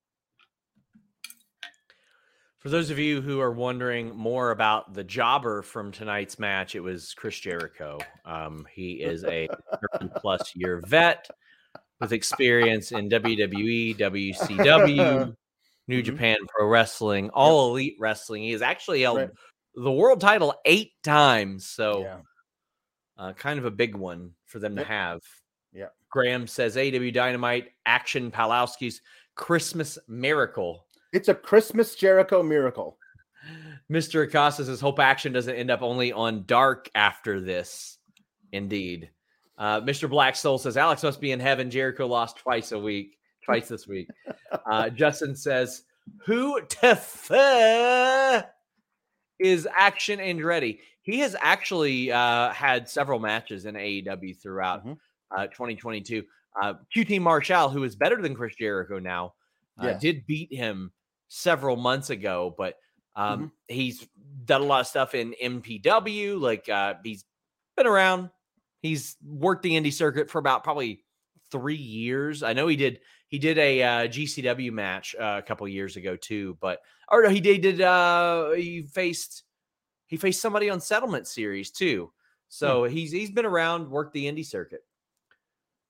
For those of you who are wondering more about the jobber from tonight's match, it was Chris Jericho. Um, he is a thirty-plus year vet with experience in W W E, W C W, New mm-hmm. Japan Pro Wrestling, All Elite Wrestling. He has actually held right. the world title eight times, so yeah. uh, kind of a big one for them yep. to have. Yeah. Graham says A E W Dynamite, Action Palowski's Christmas Miracle. It's a Christmas Jericho miracle. Mister Acosta says, hope Action doesn't end up only on Dark after this. Indeed. Uh, Mister Black Soul says, Alex must be in heaven. Jericho lost twice a week, twice this week. Uh, Justin says, who the fuck is Action Andretti? He has actually uh, had several matches in A E W throughout mm-hmm. uh, twenty twenty-two. Uh, Q T Marshall, who is better than Chris Jericho now, uh, yes. did beat him several months ago, but um, mm-hmm. he's done a lot of stuff in M P W. Like uh, he's been around. He's worked the indie circuit for about probably three years. I know he did. He did a uh, G C W match uh, a couple years ago too, but or no, he did. did uh, he faced he faced somebody on Settlement Series too. So mm-hmm. he's he's been around, worked the indie circuit.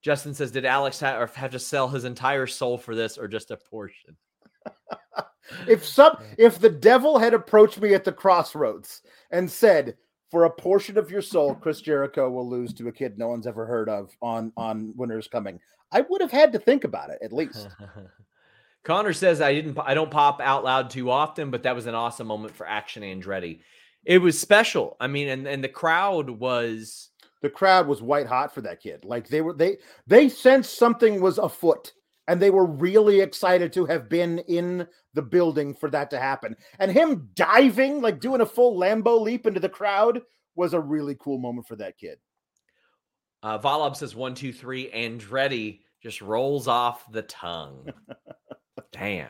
Justin says, did Alex ha- or have to sell his entire soul for this or just a portion? If some, if the devil had approached me at the crossroads and said, for a portion of your soul, Chris Jericho will lose to a kid no one's ever heard of on, on Winter's Coming, I would have had to think about it at least. Connor says, I didn't, I don't pop out loud too often, but that was an awesome moment for Action Andretti. It was special. I mean, and, and the crowd was, the crowd was white hot for that kid. Like they were, they, they sensed something was afoot. And they were really excited to have been in the building for that to happen. And him diving, like doing a full Lambo leap into the crowd, was a really cool moment for that kid. Uh, Volob says one, two, three. Andretti just rolls off the tongue. Damn.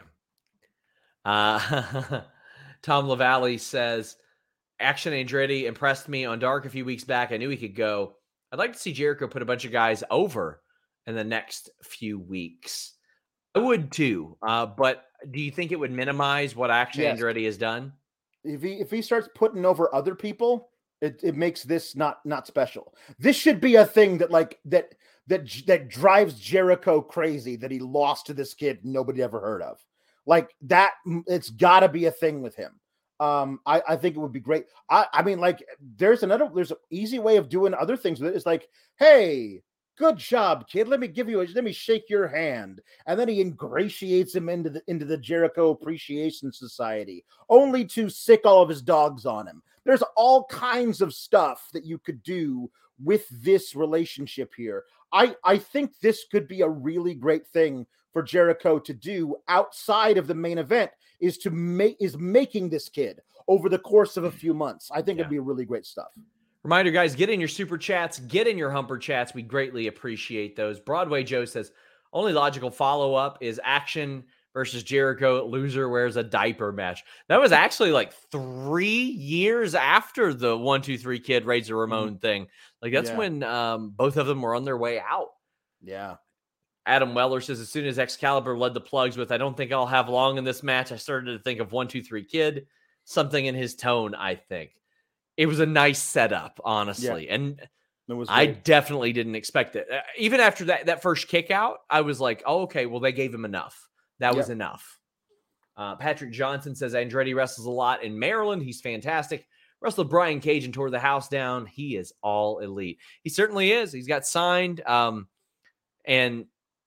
Uh, Tom LaValle says, Action Andretti impressed me on Dark a few weeks back. I knew he could go. I'd like to see Jericho put a bunch of guys over in the next few weeks. I would too. Uh, but do you think it would minimize what Action Yes. Andretti has done? If he if he starts putting over other people, it, it makes this not not special. This should be a thing that like that that that drives Jericho crazy that he lost to this kid nobody ever heard of. Like that, it's got to be a thing with him. Um, I, I think it would be great. I, I mean, like, there's another, there's an easy way of doing other things with it. It's like, hey, good job, kid. Let me give you a, let me shake your hand. And then he ingratiates him into the, into the Jericho Appreciation Society, only to sick all of his dogs on him. There's all kinds of stuff that you could do with this relationship here. I, I think this could be a really great thing for Jericho to do outside of the main event, is to make is making this kid over the course of a few months. I think yeah. it'd be really great stuff. Reminder, guys, get in your super chats, get in your humper chats. We greatly appreciate those. Broadway Joe says, only logical follow-up is Action versus Jericho. Loser wears a diaper match. That was actually like three years after the one, two, three kid Razor Ramon mm-hmm. thing. Like that's yeah. when um, both of them were on their way out. Yeah. Adam Weller says, as soon as Excalibur led the plugs with, I don't think I'll have long in this match, I started to think of one, two, three kid, something in his tone, I think. It was a nice setup, honestly. Yeah. And it was I definitely didn't expect it. Even after that, that first kick out, I was like, oh, okay, well, they gave him enough. That yeah. was enough. Uh, Patrick Johnson says, Andretti wrestles a lot in Maryland. He's fantastic. Wrestled Brian Cage and tore the house down. He is all elite. He certainly is. He's got signed. Um, and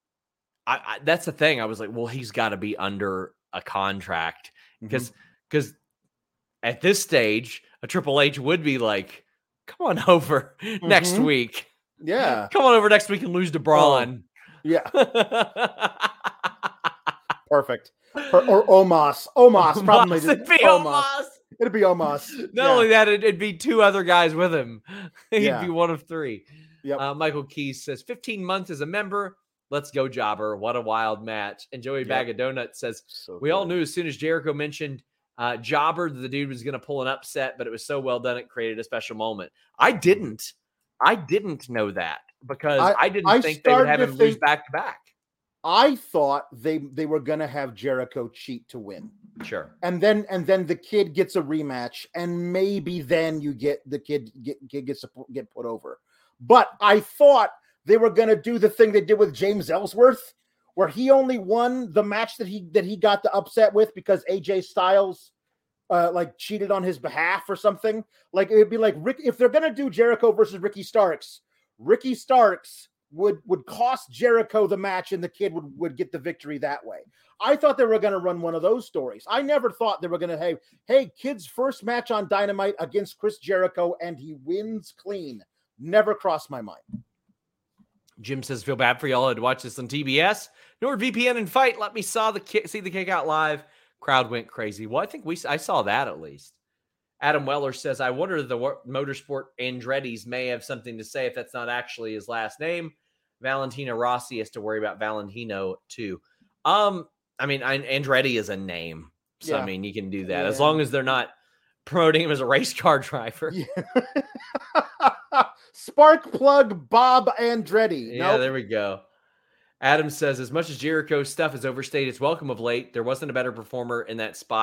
I, I, that's the thing. I was like, well, he's got to be under a contract because because mm-hmm. at this stage, a Triple H would be like, come on over mm-hmm. next week. Yeah. Come on over next week and lose to Braun. Oh, yeah. Perfect. Or, or Omos. Omos. Probably. It'd be Omos. Omos. It'd be Omos. Not yeah. only that, it'd, it'd be two other guys with him. He'd yeah. be one of three. Yep. Uh, Michael Keys says, fifteen months as a member. Let's go, Jobber. What a wild match. And Joey yep. Bag of Donuts says, so we good. all knew as soon as Jericho mentioned uh, Jobber, the dude was going to pull an upset, but it was so well done, it created a special moment. I didn't. I didn't know that because I, I didn't I think they would have him think, lose back to back. I thought they, they were going to have Jericho cheat to win. Sure. And then and then the kid gets a rematch, and maybe then you get the kid, get, kid gets to get put over. But I thought they were going to do the thing they did with James Ellsworth, where he only won the match that he that he got the upset with because A J Styles uh, like cheated on his behalf or something. Like it would be like Rick, if they're going to do Jericho versus Ricky Starks, Ricky Starks would would cost Jericho the match, and the kid would would get the victory that way. I thought they were going to run one of those stories. I never thought they were going to have, hey, kid's first match on Dynamite against Chris Jericho, and he wins clean. Never crossed my mind. Jim says, feel bad for y'all. I had to watch this on T B S. NordVPN and Fight. Let me saw the kick, see the kick out live. Crowd went crazy. Well, I think we I saw that at least. Adam Weller says, I wonder if the Motorsport Andretti's may have something to say if that's not actually his last name. Valentino Rossi has to worry about Valentino too. Um, I mean, Andretti is a name. So, yeah. I mean, you can do that. Yeah. As long as they're not promoting him as a race car driver. Yeah. Spark plug Bob Andretti. Yeah, nope. There we go. Adam says, as much as Jericho's stuff is overstayed its welcome of late, there wasn't a better performer in that spot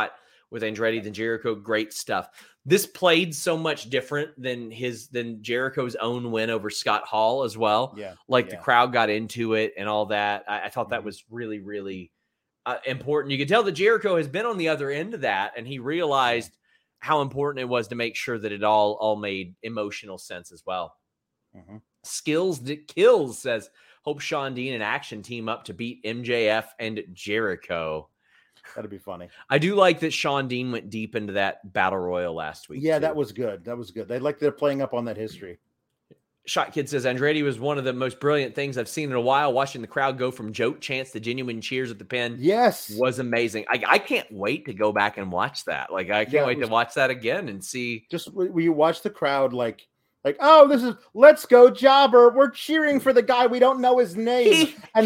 with Andretti than Jericho. Great stuff. This played so much different than his than Jericho's own win over Scott Hall as well. Yeah, like yeah. the crowd got into it and all that. I, I thought that Mhm. was really, really uh, important. You could tell that Jericho has been on the other end of that, and he realized how important it was to make sure that it all all made emotional sense as well. Mhm. Skills that kills says, hope Sean Dean and Action team up to beat M J F and Jericho. That'd be funny. I do like that Sean Dean went deep into that battle royal last week. Yeah, too. that was good. That was good. They like they're playing up on that history. Shot Kid says Andretti was one of the most brilliant things I've seen in a while. Watching the crowd go from joke chants to genuine cheers at the pen Yes. was amazing. I, I can't wait to go back and watch that. Like I can't Yeah, it wait was- to watch that again and see. Just will you watch the crowd like like oh this is let's go Jobber. We're cheering for the guy we don't know his name. And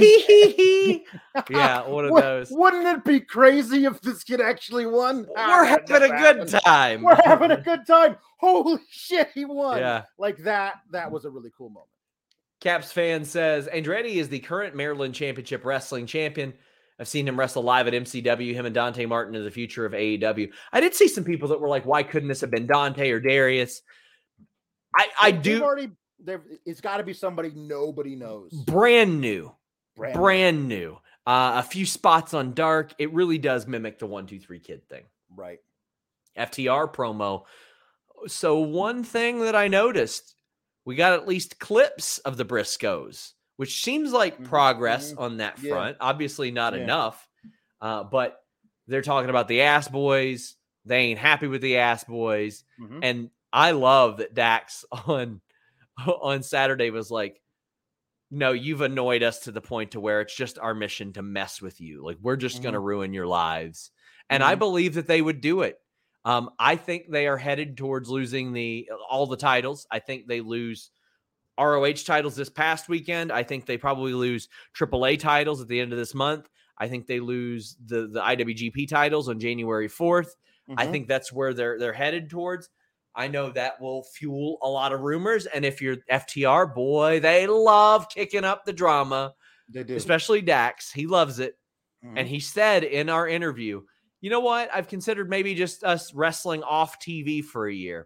Yeah, one of Wou- those. Wouldn't it be crazy if this kid actually won? Ah, We're that having a never good happened. time. We're having a good time. Holy shit, he won. Yeah. Like that. That was a really cool moment. Caps fan says Andretti is the current Maryland Championship Wrestling champion. I've seen him wrestle live at M C W. Him and Dante Martin are the future of A E W. I did see some people that were like, why couldn't this have been Dante or Darius? I, I They've do. already. they've- It's got to be somebody nobody knows. Brand new. Brand Brand new. Uh, a few spots on Dark. It really does mimic the one, two, three kid thing. Right. F T R promo. So one thing that I noticed, we got at least clips of the Briscoes, which seems like Mhm, progress mhm. on that Yeah. front. Obviously not Yeah. enough, uh, but they're talking about the Ass Boys. They ain't happy with the Ass Boys. Mhm. And I love that Dax on on Saturday was like, no, you've annoyed us to the point to where it's just our mission to mess with you. Like, we're just going to ruin your lives. And I Mhm. believe that they would do it. Um, I think they are headed towards losing the all the titles. I think they lose R O H titles this past weekend. I think they probably lose triple A titles at the end of this month. I think they lose the, the I W G P titles on January fourth. I Mhm. think that's where they're they're headed towards. I know that will fuel a lot of rumors. And if you're F T R, boy, they love kicking up the drama, They do. especially Dax. He loves it. Mhm. And he said in our interview, you know what? I've considered maybe just us wrestling off T V for a year.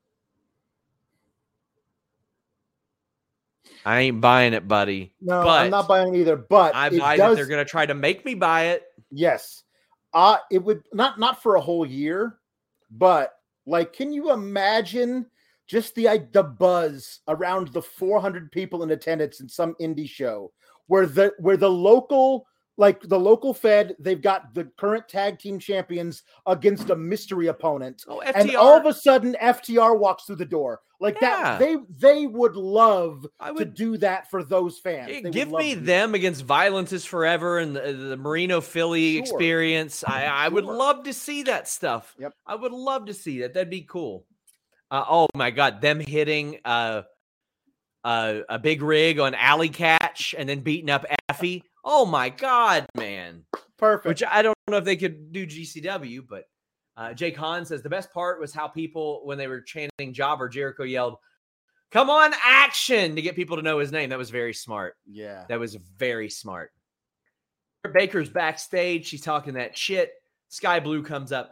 I ain't buying it, buddy. No, but I'm not buying it either. But I it buy does, that they're going to try to make me buy it. Yes. Uh it would not not for a whole year, but like, can you imagine just the I- the buzz around the four hundred people in attendance in some indie show where the where the local like the local Fed, they've got the current tag team champions against a mystery opponent, Oh, and F T R. all of a sudden F T R walks through the door like Yeah. that. They they would love I to would do that for those fans. eh, They would give love me to do them against Violence is Forever and the, the Marino Philly Sure. experience. I, I would Sure. love to see that stuff. Yep. I would love to see that. That'd be cool. Uh, oh my God, them hitting uh, uh, a big rig on Alley Catch and then beating up Effie. Oh my God, man. that. Perfect. Which I don't know if they could do G C W, but uh, Jake Hahn says the best part was how people, when they were chanting Jobber, Jericho yelled, "Come on, Action," to get people to know his name. That was very smart. Yeah. That was very smart. Baker's backstage. She's talking that shit. Sky Blue comes up.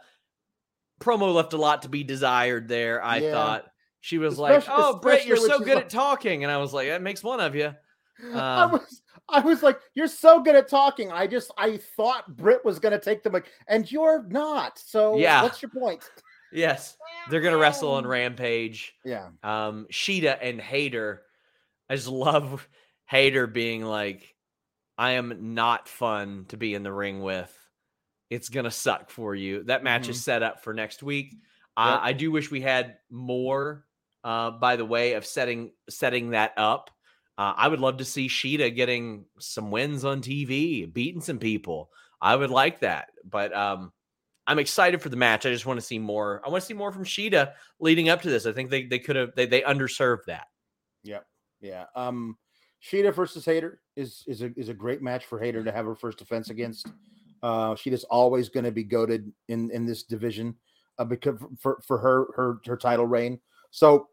Promo left a lot to be desired there, I Yeah. thought. She was Especially- like, "Oh, Britt, you're especially so when she's good like- at talking." And I was like, that makes one of you. I Um, was I was like, you're so good at talking. I just I thought Britt was gonna take them like, and you're not. So Yeah. what's your point? Yes. They're going to wrestle on Rampage. Yeah. Um, Sheeta and Hater. I just love Hater being like, I am not fun to be in the ring with. It's going to suck for you. That match Mhm. is set up for next week. Uh, Yep. I do wish we had more, uh, by the way, of setting setting that up. Uh, I would love to see Sheeta getting some wins on T V, beating some people. I would like that. But um, I'm excited for the match. I just want to see more. I want to see more from Sheeta leading up to this. I think they they could have they they underserved that. Yep. Yeah. Um Sheeta versus Hater is is a is a great match for Hater to have her first defense against. Uh Sheeta's always going to be goated in in this division uh, because for for her her her title reign. So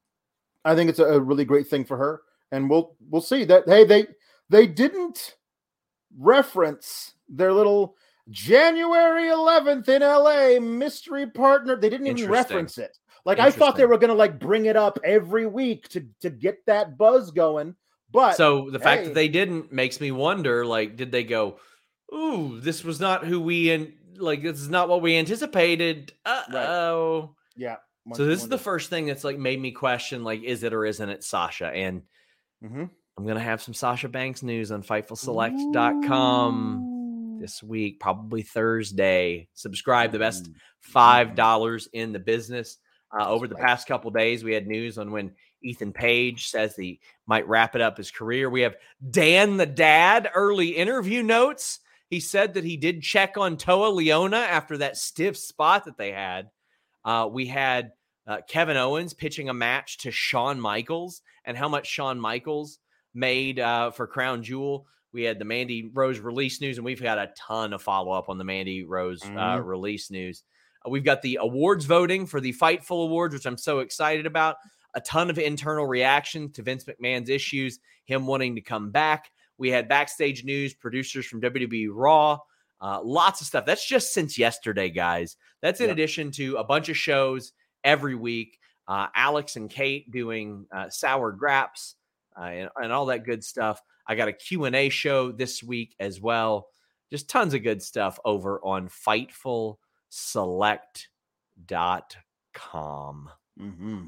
I think it's a, a really great thing for her, and we'll we'll see that. Hey, they they didn't reference their little January eleventh in L A, mystery partner. They didn't even reference it. Like, I thought they were going to like bring it up every week to, to get that buzz going. But so the hey. fact that they didn't makes me wonder, like, did they go, ooh, this was not who we, and like, this is not what we anticipated. Uh-oh. Right. Yeah. One, so this one is the day. First thing that's like made me question, like, is it or isn't it Sasha? And mm-hmm. I'm going to have some Sasha Banks news on Fightful Select dot com this week, probably Thursday. Subscribe, the best five dollars in the business. Uh, over the past couple days, we had news on when Ethan Page says he might wrap it up his career. We have Dan the Dad early interview notes. He said that he did check on Toa Leona after that stiff spot that they had. Uh, we had uh, Kevin Owens pitching a match to Shawn Michaels and how much Shawn Michaels made uh, for Crown Jewel. We had the Mandy Rose release news, and we've got a ton of follow-up on the Mandy Rose mm-hmm. uh, release news. Uh, we've got the awards voting for the Fightful Awards, which I'm so excited about. A ton of internal reaction to Vince McMahon's issues, him wanting to come back. We had backstage news, producers from W W E Raw, uh, lots of stuff. That's just since yesterday, guys. That's in yep. addition to a bunch of shows every week. Uh, Alex and Kate doing uh, Sour Graps uh, and, and all that good stuff. I got a Q and A show this week as well. Just tons of good stuff over on Fightful Select dot com. Mm-hmm.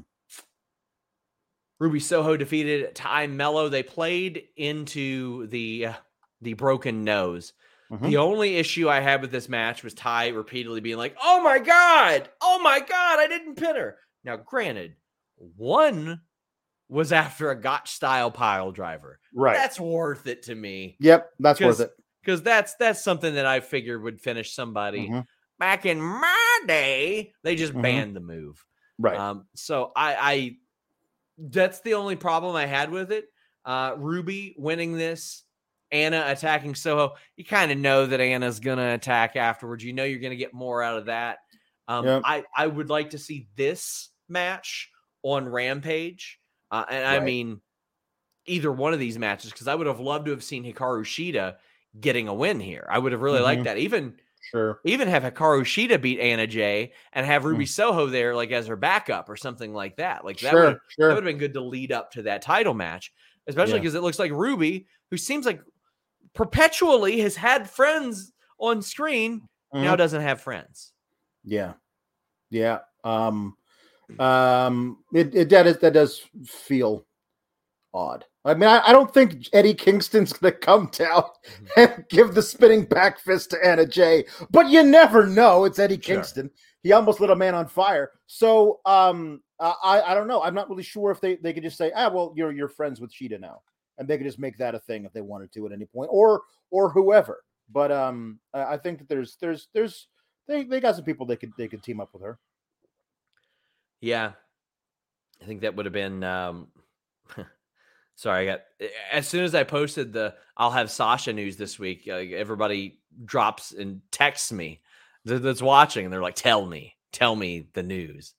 Ruby Soho defeated Ty Mello. They played into the uh, the broken nose. Mm-hmm. The only issue I had with this match was Ty repeatedly being like, oh my God, oh my God, I didn't pin her. Now, granted, one was after a Gotch-style pile driver. Right. That's worth it to me. Yep, that's worth it. Because that's that's something that I figured would finish somebody. Mm-hmm. Back in my day, they just mm-hmm. banned the move. Right. Um, so I, I that's the only problem I had with it. Uh, Ruby winning this, Anna attacking Soho. You kind of know that Anna's going to attack afterwards. You know you're going to get more out of that. Um, yep. I, I would like to see this match on Rampage. Uh, and right. I mean, either one of these matches, because I would have loved to have seen Hikaru Shida getting a win here. I would have really mm-hmm. liked that. Even sure, even have Hikaru Shida beat Anna Jay and have Ruby mm. Soho there, like as her backup or something like that. Like that sure, would sure. that would have been good to lead up to that title match, especially because yeah. it looks like Ruby, who seems like perpetually has had friends on screen, mm-hmm. now doesn't have friends. Yeah, yeah. Um, um, it, it that is that does feel odd. I mean, I, I don't think Eddie Kingston's going to come down and give the spinning back fist to Anna Jay, but you never know. It's Eddie Kingston. Sure. He almost lit a man on fire. So um, I, I don't know. I'm not really sure if they, they could just say, ah, well, you're you're friends with Shida now, and they could just make that a thing if they wanted to at any point, or or whoever. But um, I think that there's there's there's they, they got some people they could they could team up with her. Yeah, I think that would have been. Um... Sorry, I got as soon as I posted the I'll have Sasha news this week, uh, everybody drops and texts me that's watching, and they're like, tell me, tell me the news.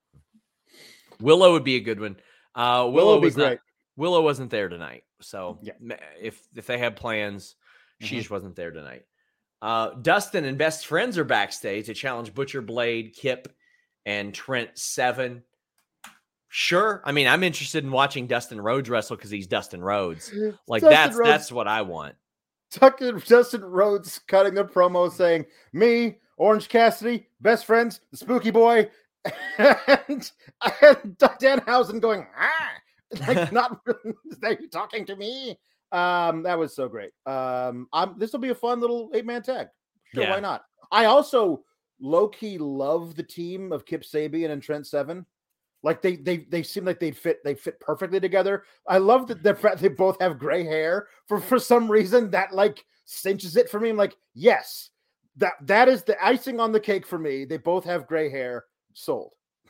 Willow would be a good one. Uh, Willow, Willow was not, Willow wasn't there tonight. So yeah. if, if they had plans, mm-hmm. she just wasn't there tonight. Uh, Dustin and best friends are backstage to challenge Butcher Blade, Kip, and Trent Seven. Sure. I mean, I'm interested in watching Dustin Rhodes wrestle because he's Dustin Rhodes. Like Dustin that's Rhodes, that's what I want. Dustin Rhodes cutting the promo saying, me, Orange Cassidy, best friends, the Spooky Boy, and, and Danhausen going, ah, like not they talking to me. Um, that was so great. Um, I'm this will be a fun little eight-man tag. Sure, yeah. Why not? I also low-key love the team of Kip Sabian and Trent Seven. Like they they they seem like they'd fit they fit perfectly together. I love that they they both have gray hair. For for some reason that like cinches it for me. I'm like, yes, that that is the icing on the cake for me. They both have gray hair. Sold.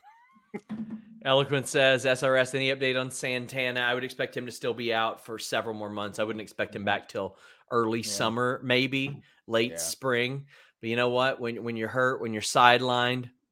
Eloquent says S R S, any update on Santana? I would expect him to still be out for several more months. I wouldn't expect him back till early yeah. summer, maybe late yeah. spring. But you know what? When when you're hurt, when you're sidelined,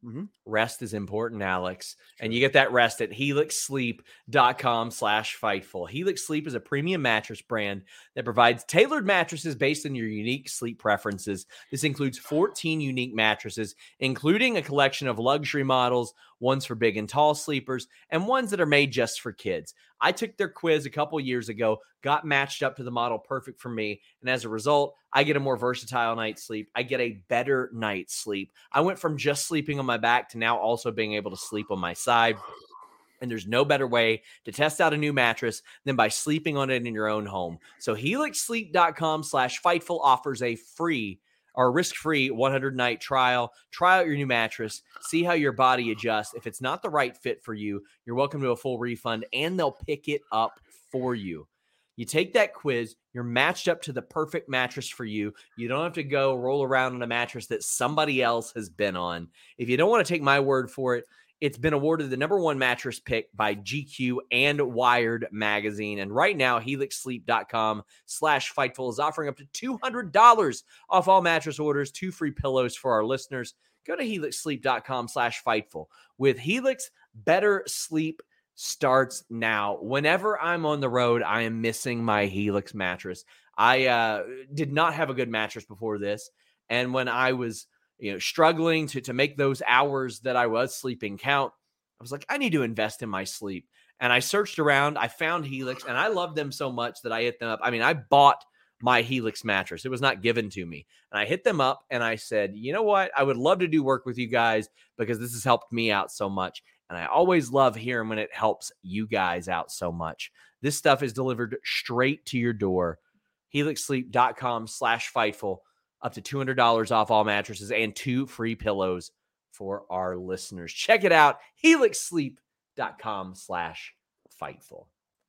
Mm-hmm. Rest is important, Alex. And you get that rest at helix sleep dot com slash fightful. Helix Sleep is a premium mattress brand that provides tailored mattresses based on your unique sleep preferences. This includes fourteen unique mattresses, including a collection of luxury models, ones for big and tall sleepers, and ones that are made just for kids. I took their quiz a couple years ago, got matched up to the model perfect for me, and as a result, I get a more versatile night's sleep. I get a better night's sleep. I went from just sleeping on my back to now also being able to sleep on my side. And there's no better way to test out a new mattress than by sleeping on it in your own home. So helix sleep dot com slash fightful offers a free or risk-free one hundred night trial. Try out your new mattress. See how your body adjusts. If it's not the right fit for you, you're welcome to a full refund, and they'll pick it up for you. You take that quiz, you're matched up to the perfect mattress for you. You don't have to go roll around on a mattress that somebody else has been on. If you don't want to take my word for it, it's been awarded the number one mattress pick by G Q and Wired magazine. And right now, helix sleep dot com slash fightful is offering up to two hundred dollars off all mattress orders, two free pillows for our listeners. Go to helix sleep dot com slash fightful. With Helix, better sleep starts now. Whenever I'm on the road, I am missing my Helix mattress. I uh, did not have a good mattress before this. And when I was you know, struggling to, to make those hours that I was sleeping count, I was like, I need to invest in my sleep. And I searched around, I found Helix, and I love them so much that I hit them up. I mean, I bought my Helix mattress. It was not given to me. And I hit them up and I said, you know what? I would love to do work with you guys because this has helped me out so much. And I always love hearing when it helps you guys out so much. This stuff is delivered straight to your door. helix sleep dot com slash fightful. Up to two hundred dollars off all mattresses and two free pillows for our listeners. Check it out. helix sleep dot com slash fightful.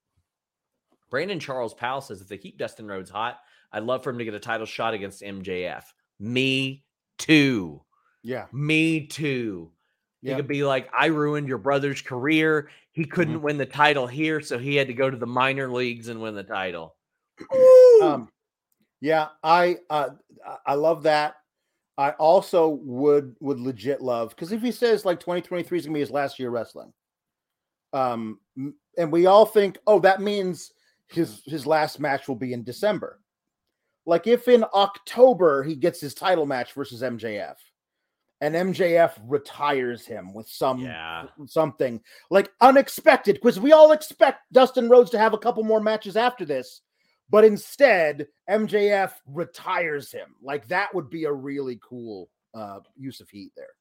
Brandon Charles Powell says, if they keep Dustin Rhodes hot, I'd love for him to get a title shot against M J F. Me too. Yeah. Me too. He Yeah. could be like, I ruined your brother's career. He couldn't Mhm. win the title here, so he had to go to the minor leagues and win the title. Um, yeah, I uh, I love that. I also would would legit love, because if he says like twenty twenty-three is gonna be his last year wrestling, um, m- and we all think, oh, that means his his last match will be in December. Like if in October he gets his title match versus M J F, and M J F retires him with some Yeah. something like unexpected, because we all expect Dustin Rhodes to have a couple more matches after this, but instead M J F retires him. Like that would be a really cool uh, use of heat there.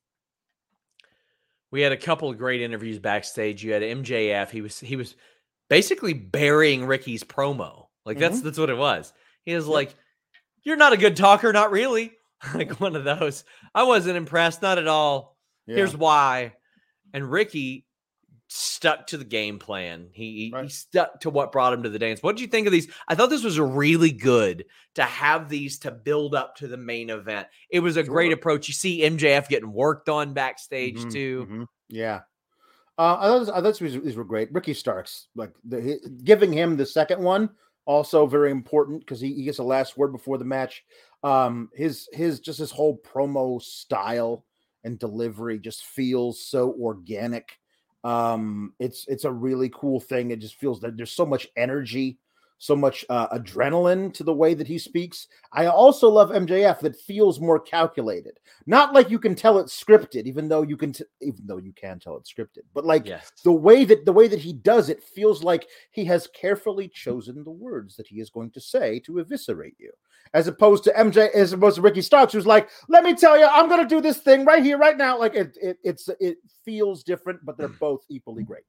We had a couple of great interviews backstage. You had M J F. He was he was basically burying Ricky's promo. Like that's Mhm. that's what it was. He was Yep. like, "You're not a good talker, not really." Like one of those. I wasn't impressed, not at all. Yeah. Here's why. And Ricky stuck to the game plan. He, he, Right. he stuck to what brought him to the dance. What did you think of these? I thought this was really good to have these to build up to the main event. It was a great Sure. approach. You see M J F getting worked on backstage Mhm, too. mhm. Yeah. Uh, I thought, I thought these, these were great. Ricky Starks, like the, he, giving him the second one, also very important because he, he gets the last word before the match. Um, his his just his whole promo style and delivery just feels so organic. Um, it's it's a really cool thing. It just feels that there's so much energy, so much uh, adrenaline to the way that he speaks. I also love M J F that feels more calculated. Not like you can tell it's scripted, even though you can, t- even though you can tell it's scripted. But like Yes. the way that the way that he does it feels like he has carefully chosen the words that he is going to say to eviscerate you, as opposed to M J, as opposed to Ricky Starks, who's like, "Let me tell you, I'm going to do this thing right here, right now." Like it, it, it's it feels different, but they're both equally great.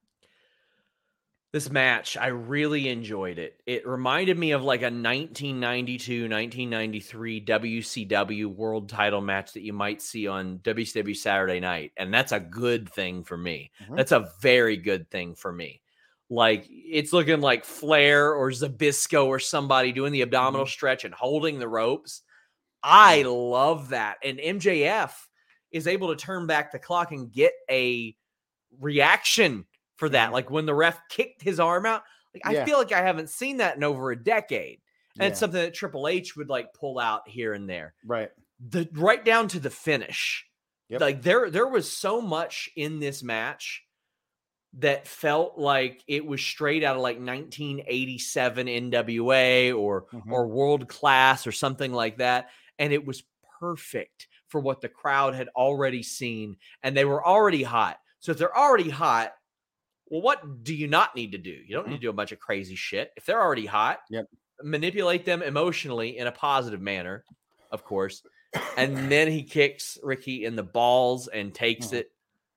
This match, I really enjoyed it. It reminded me of like a nineteen ninety-two, nineteen ninety-three W C W world title match that you might see on W C W Saturday Night. And that's a good thing for me. Mhm. That's a very good thing for me. Like it's looking like Flair or Zabisco or somebody doing the abdominal stretch and holding the ropes. I love that. And M J F is able to turn back the clock and get a reaction for that. Mhm. Like when the ref kicked his arm out, like I Yeah. feel like I haven't seen that in over a decade. And it's Yeah. something that Triple H would like pull out here and there. Right. The right down to the finish. Yep. Like there, there was so much in this match that felt like it was straight out of like nineteen eighty-seven N W A or Mhm. or World Class or something like that, and it was perfect for what the crowd had already seen, and they were already hot. So if they're already hot, well, what do you not need to do? You don't Mhm. need to do a bunch of crazy shit. If they're already hot, Yep. manipulate them emotionally in a positive manner, of course. And then he kicks Ricky in the balls and takes Mhm. it.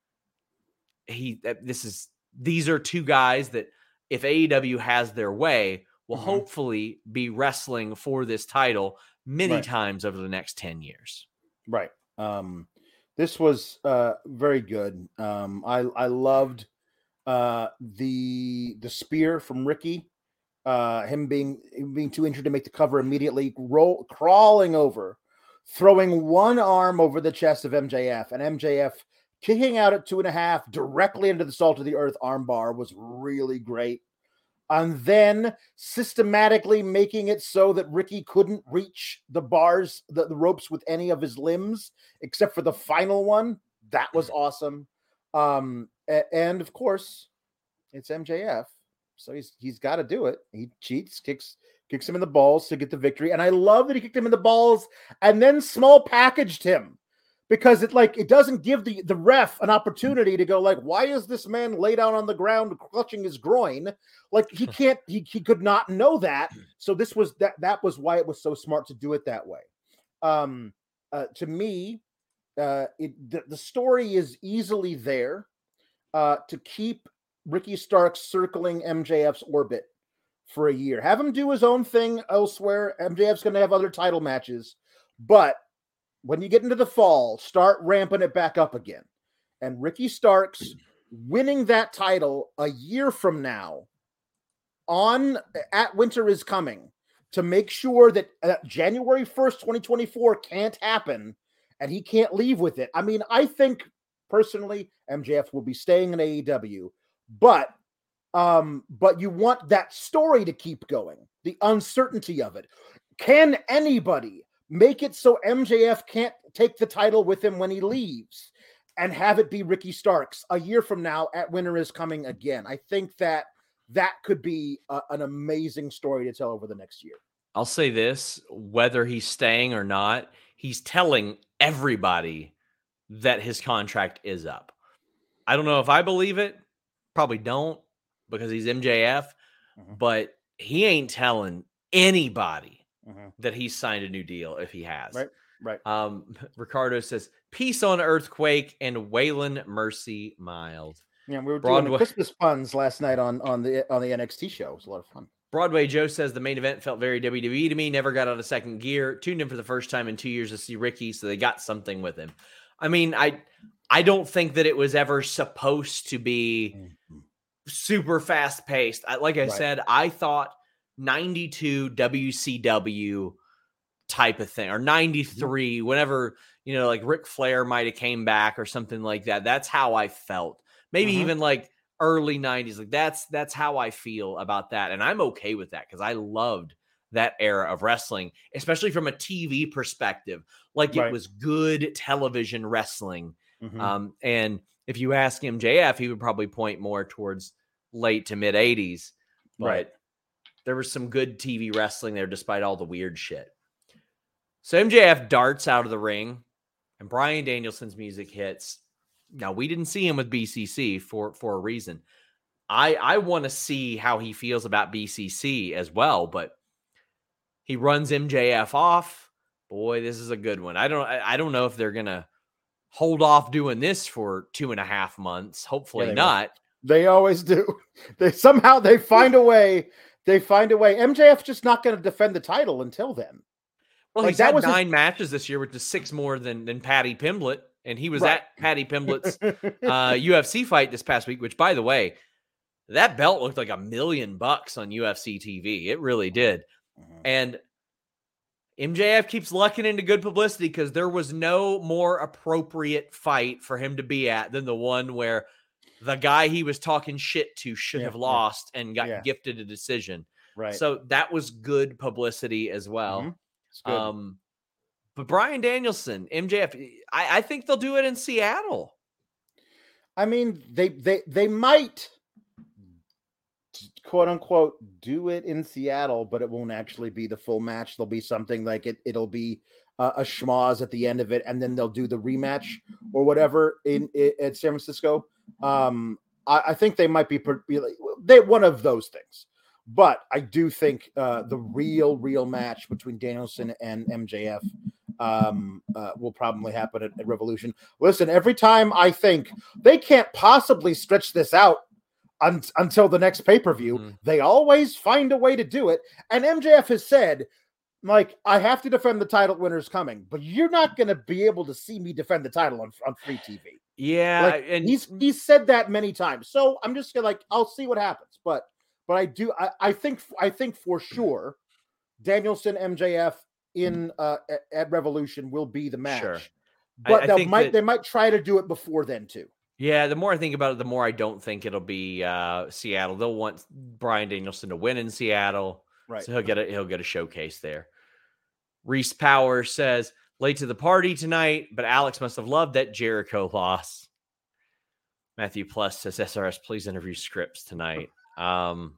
He this is these are two guys that if A E W has their way will Mhm. hopefully be wrestling for this title many Right. times over the next ten years. Right. Um, this was uh, very good. Um, I I loved uh, the the spear from Ricky. Uh, him being him being too injured to make the cover immediately, roll crawling over, throwing one arm over the chest of M J F, and M J F kicking out at two and a half directly into the salt of the earth armbar was really great. And then systematically making it so that Ricky couldn't reach the bars, the, the ropes with any of his limbs, except for the final one. That was awesome. Um, a- and of course, it's M J F. So he's he's got to do it. He cheats, kicks kicks him in the balls to get the victory. And I love that he kicked him in the balls and then small packaged him. Because it like it doesn't give the, the ref an opportunity to go like, why is this man lay down on the ground clutching his groin? Like he can't, he, he could not know that. So this was that that was why it was so smart to do it that way. Um, uh, to me, uh, it the, the story is easily there uh, to keep Ricky Starks circling M J F's orbit for a year. Have him do his own thing elsewhere. M J F's going to have other title matches, but when you get into the fall, start ramping it back up again. And Ricky Starks winning that title a year from now on at Winter is Coming to make sure that uh, January first, twenty twenty-four can't happen and he can't leave with it. I mean, I think personally M J F will be staying in A E W, but um, but you want that story to keep going, the uncertainty of it. Can anybody make it so M J F can't take the title with him when he leaves and have it be Ricky Starks a year from now at Winter is Coming again? I think that that could be a, an amazing story to tell over the next year. I'll say this, whether he's staying or not, he's telling everybody that his contract is up. I don't know if I believe it, probably don't because he's M J F, mm-hmm. but he ain't telling anybody mm-hmm. that he's signed a new deal if he has. Right, right. Um, Ricardo says, peace on Earthquake and Waylon Mercy Mild. Yeah, we were Broadway. doing the Christmas puns last night on, on the on the N X T show. It was a lot of fun. Broadway Joe says the main event felt very W W E to me. Never got out of second gear. Tuned in for the first time in two years to see Ricky, so they got something with him. I mean, I I don't think that it was ever supposed to be mm-hmm. super fast paced. I, like I right. said, I thought ninety-two W C W type of thing, or ninety-three, mm-hmm. whenever, you know, like Ric Flair might have came back or something like that. That's how I felt. Maybe mm-hmm. even like early nineties. Like that's that's how I feel about that. And I'm okay with that because I loved that era of wrestling, especially from a T V perspective. Like right. it was good television wrestling. Mm-hmm. Um, and if you ask M J F, he would probably point more towards late to mid eighties. But right. there was some good T V wrestling there despite all the weird shit. So M J F darts out of the ring and Bryan Danielson's music hits. Now, we didn't see him with B C C for, for a reason. I, I want to see how he feels about B C C as well, but he runs M J F off. Boy, this is a good one. I don't I, I don't know if they're going to hold off doing this for two and a half months. Hopefully yeah, they not. Will. They always do. They somehow they find a way. They find a way. M J F's just not going to defend the title until then. Well, like he's had nine his... matches this year, which is six more than, than Paddy Pimblett. And he was right. at Paddy Pimblett's uh, U F C fight this past week, which, by the way, that belt looked like a million bucks on U F C T V. It really did. Mm-hmm. And M J F keeps lucking into good publicity because there was no more appropriate fight for him to be at than the one where the guy he was talking shit to should yeah, have lost yeah. and got yeah. gifted a decision. Right. So that was good publicity as well. Mm-hmm. It's good. Um, But Bryan Danielson, M J F, I, I think they'll do it in Seattle. I mean, they they they might, quote unquote, do it in Seattle, but it won't actually be the full match. There'll be something like it. It'll be uh, a schmoz at the end of it, and then they'll do the rematch or whatever in, in at San Francisco. Um, I, I think they might be, be like, they one of those things. But I do think uh, the real, real match between Danielson and M J F um, uh, will probably happen at, at Revolution. Listen, every time I think they can't possibly stretch this out un- until the next pay-per-view, mm-hmm. they always find a way to do it. And M J F has said, like, I have to defend the title winner's coming, but you're not going to be able to see me defend the title on, on free T V. Yeah. Like, and he's he's said that many times. So I'm just gonna like, I'll see what happens. But But I do, I, I think, I think for sure, Danielson M J F in uh, at, at Revolution will be the match. Sure. But they might, that, they might try to do it before then too. Yeah, the more I think about it, the more I don't think it'll be uh, Seattle. They'll want Bryan Danielson to win in Seattle, right? So he'll get a he'll get a showcase there. Reese Power says late to the party tonight, but Alex must have loved that Jericho loss. Matthew Plus says S R S, please interview Scripps tonight. Um,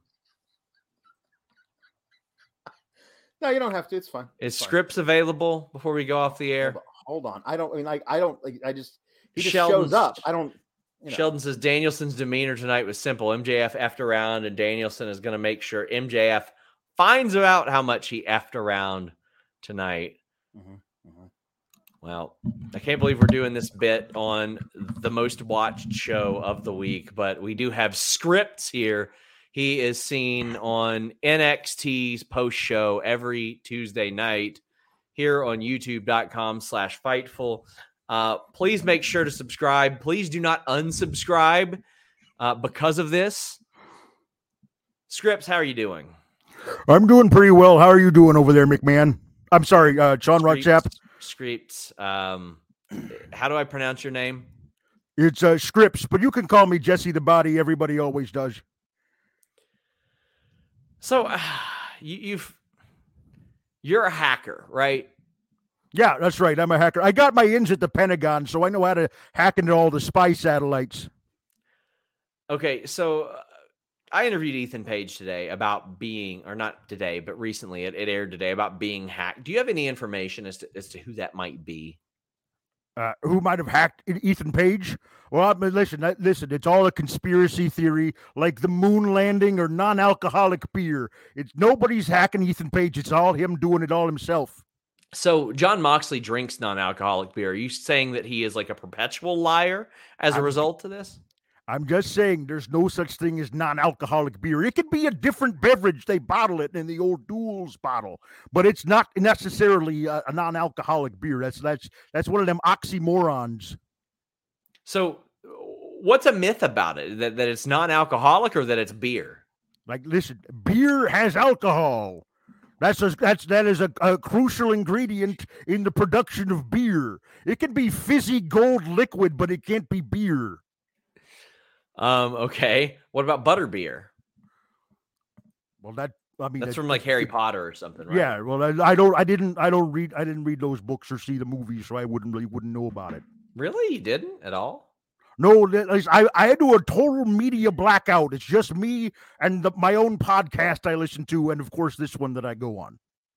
no, you don't have to. It's fine. Is it's fine. Scripps available before we go off the air? Hold on. I don't I mean like I don't like I just he just Sheldon's, shows up. I don't you know. Sheldon says Danielson's demeanor tonight was simple. M J F effed around, and Danielson is going to make sure M J F finds out how much he effed around tonight. Mm-hmm. Mm-hmm. Well, I can't believe we're doing this bit on the most watched show of the week, but we do have Scripps here. He is seen on N X T's post show every Tuesday night here on youtube.com slash Fightful. Uh, please make sure to subscribe. Please do not unsubscribe uh, because of this. Scripps, how are you doing? I'm doing pretty well. How are you doing over there, McMahon? I'm sorry, uh, Sean Rockchap. Scripps. Um, how do I pronounce your name? It's uh, Scripps, but you can call me Jesse the Body. Everybody always does. So uh, you, you've you're a hacker, right? Yeah, that's right. I'm a hacker. I got my ins at the Pentagon, so I know how to hack into all the spy satellites. Okay, so uh, I interviewed Ethan Page today about being, or not today, but recently it, it aired today about being hacked. Do you have any information as to as to who that might be? Uh, who might have hacked Ethan Page? Well, I mean, listen, listen, it's all a conspiracy theory, like the moon landing or non-alcoholic beer. It's nobody's hacking Ethan Page. It's all him doing it all himself. So John Moxley drinks non-alcoholic beer. Are you saying that he is like a perpetual liar as a I'm, result of this? I'm just saying there's no such thing as non-alcoholic beer. It could be a different beverage. They bottle it in the old Duels bottle, but it's not necessarily a, a non-alcoholic beer. That's that's that's one of them oxymorons. So what's a myth about it? That, that it's non-alcoholic or that it's beer? Like, listen, beer has alcohol. That's a, that's that is a, a crucial ingredient in the production of beer. It can be fizzy gold liquid, but it can't be beer. Um. Okay. What about butterbeer? Well, that I mean that's from like Harry Potter or something, right? Yeah. Well, I, I don't. I didn't. I don't read. I didn't read those books or see the movies, so I wouldn't really wouldn't know about it. Really, you didn't at all? No, I I had to do a total media blackout. It's just me and the, my own podcast I listen to, and of course this one that I go on.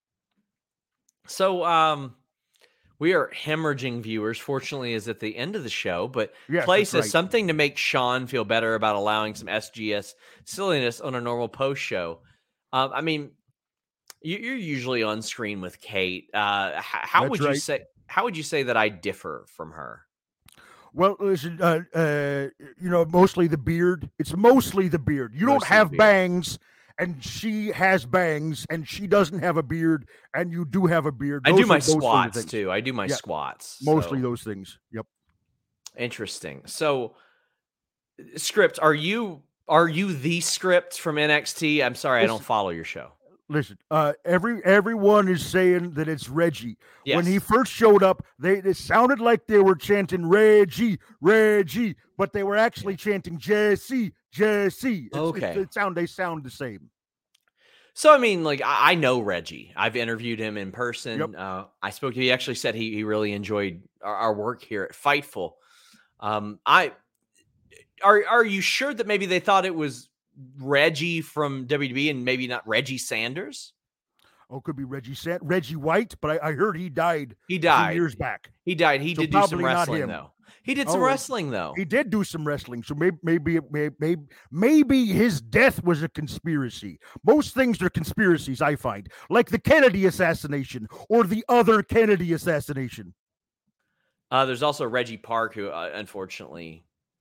So, um. We are hemorrhaging viewers. Fortunately, is at the end of the show, but yes, Clay says right. something to make Sean feel better about allowing some S G S silliness on a normal post show. Um, I mean, you, you're usually on screen with Kate. Uh, h- how That's would right. you say? How would you say that I differ from her? Well, listen, uh, uh, you know, mostly the beard. It's mostly the beard. You mostly don't have bangs. And she has bangs, and she doesn't have a beard, and you do have a beard. Those I do my are, squats too. I do my yeah, squats. Mostly so. those things. Yep. Interesting. So, Scripps, are you are you the Scripps from N X T? I'm sorry, listen, I don't follow your show. Listen, uh, every everyone is saying that it's Reggie. Yes. When he first showed up, they it sounded like they were chanting Reggie, Reggie, but they were actually chanting Jesse. Jesse. It's, okay. It, it sound they sound the same. So, I mean, like, I, I know Reggie. I've interviewed him in person. Yep. Uh, I spoke to him. He actually said he, he really enjoyed our, our work here at Fightful. Um, I are are you sure that maybe they thought it was Reggie from W W E and maybe not Reggie Sanders? Oh, could be Reggie San- Reggie White, but I, I heard he died. He died years back. He died. He So did do some probably not wrestling him. though. He did some Oh, wrestling though. He did do some wrestling, so maybe maybe maybe maybe his death was a conspiracy. Most things are conspiracies, I find, like the Kennedy assassination or the other Kennedy assassination. Uh, there's also Reggie Park, who uh, unfortunately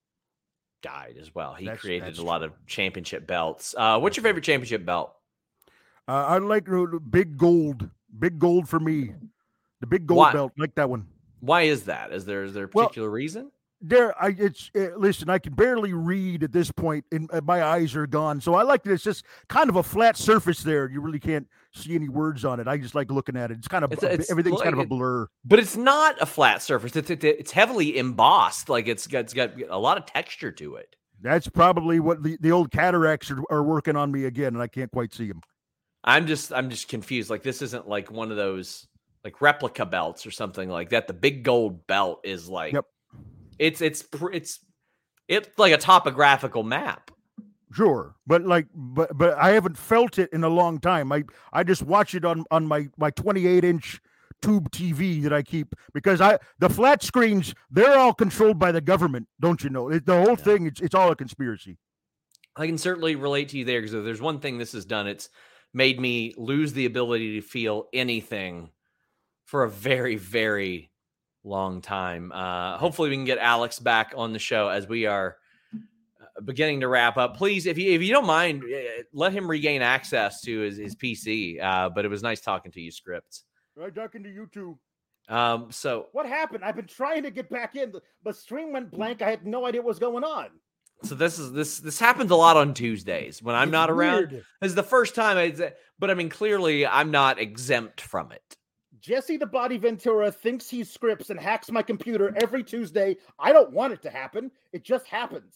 died as well. He That's- created that's a lot of championship belts. Uh, what's your favorite championship belt? Uh, I like uh, big gold, big gold for me. The big gold Why? belt, like that one. Why is that? Is there is there a Well, particular reason? There, I it's uh, listen. I can barely read at this point, and uh, my eyes are gone. So I like that it's just kind of a flat surface there. You really can't see any words on it. I just like looking at it. It's kind of It's- a- it's everything's kind of a like- blur. But it's not a flat surface. It's, it's it's heavily embossed. Like it's got it's got a lot of texture to it. That's probably what the, the old cataracts are, are working on me again, and I can't quite see them. I'm just I'm just confused. Like this isn't like one of those like replica belts or something like that. The big gold belt is like Yep. it's it's pr- it's it's like a topographical map. Sure, but like, but but I haven't felt it in a long time. I I just watch it on on my my twenty-eight inch tube T V that I keep, because I the flat screens, they're all controlled by the government, don't you know? It, the whole Yeah. thing, it's it's all a conspiracy. I can certainly relate to you there because if there's one thing this has done, it's made me lose the ability to feel anything for a very, very long time. Uh, hopefully, we can get Alex back on the show as we are uh, beginning to wrap up. Please, if you if you don't mind, uh, let him regain access to his, his P C. Uh, but it was nice talking to you, Scripts. Right, talking to you too. Um, so What happened? I've been trying to get back in, but stream went blank. I had no idea what was going on. so this is this this happens a lot on Tuesdays when I'm It's not around. weird. This is the first time I, but I mean, clearly I'm not exempt from it. Jesse the Body Ventura thinks he's Scripps and hacks my computer every Tuesday. I don't want it to happen. It just happens.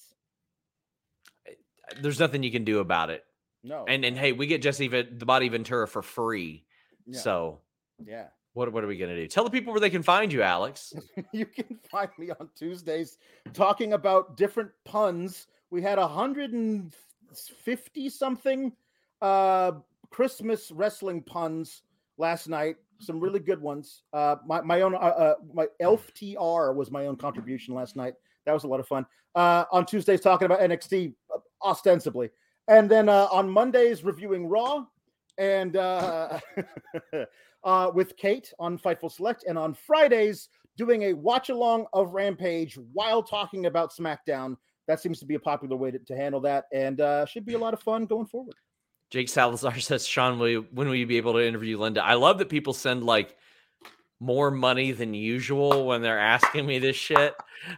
There's nothing you can do about it. No. And and hey, we get Jesse the Body Ventura for free. Yeah. So Yeah. what what are we gonna do? Tell the people where they can find you, Alex. You can find me on Tuesdays talking about different puns. We had a hundred and fifty something uh, Christmas wrestling puns last night. Some really good ones. Uh, my my own uh, uh, my Elf T R was my own contribution last night. That was a lot of fun. Uh, on Tuesdays talking about N X T uh, ostensibly, and then uh, on Mondays reviewing Raw, and uh, uh, with Kate on Fightful Select, and on Fridays doing a watch along of Rampage while talking about SmackDown. That seems to be a popular way to, to handle that, and uh, should be a lot of fun going forward. Jake Salazar says, Sean, will you, when will you be able to interview Linda? I love that people send like more money than usual when they're asking me this shit.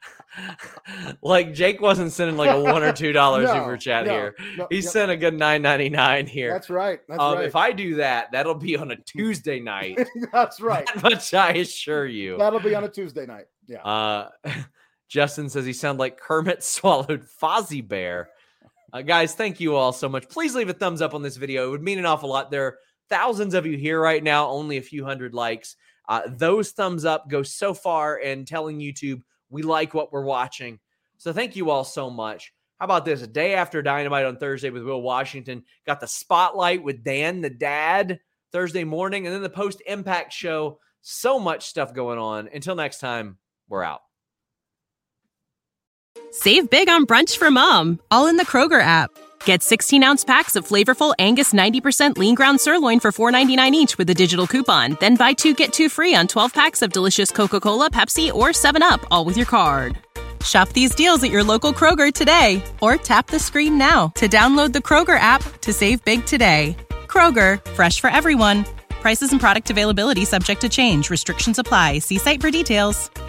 Like Jake wasn't sending like a one or two dollars No, super chat no, here. no, He no. sent a good nine ninety nine here. That's right. That's um, right. If I do that, that'll be on a Tuesday night. That's right. That much I assure you. That'll be on a Tuesday night. Yeah. Uh, Justin says he sounded like Kermit swallowed Fozzie Bear. Uh, guys, thank you all so much. Please leave a thumbs up on this video. It would mean an awful lot. There are thousands of you here right now, only a few hundred likes. Uh, those thumbs up go so far in telling YouTube we like what we're watching. So thank you all so much. How about this? A day after Dynamite on Thursday with Will Washington. Got the Spotlight with Dan the Dad Thursday morning. And then the post-Impact show. So much stuff going on. Until next time, we're out. Save big on brunch for mom, all in the Kroger app. Get sixteen-ounce packs of flavorful Angus ninety percent lean ground sirloin for four ninety-nine each with a digital coupon. Then buy two, get two free on twelve packs of delicious Coca-Cola, Pepsi, or seven up, all with your card. Shop these deals at your local Kroger today, or tap the screen now to download the Kroger app to save big today. Kroger, fresh for everyone. Prices and product availability subject to change. Restrictions apply. See site for details.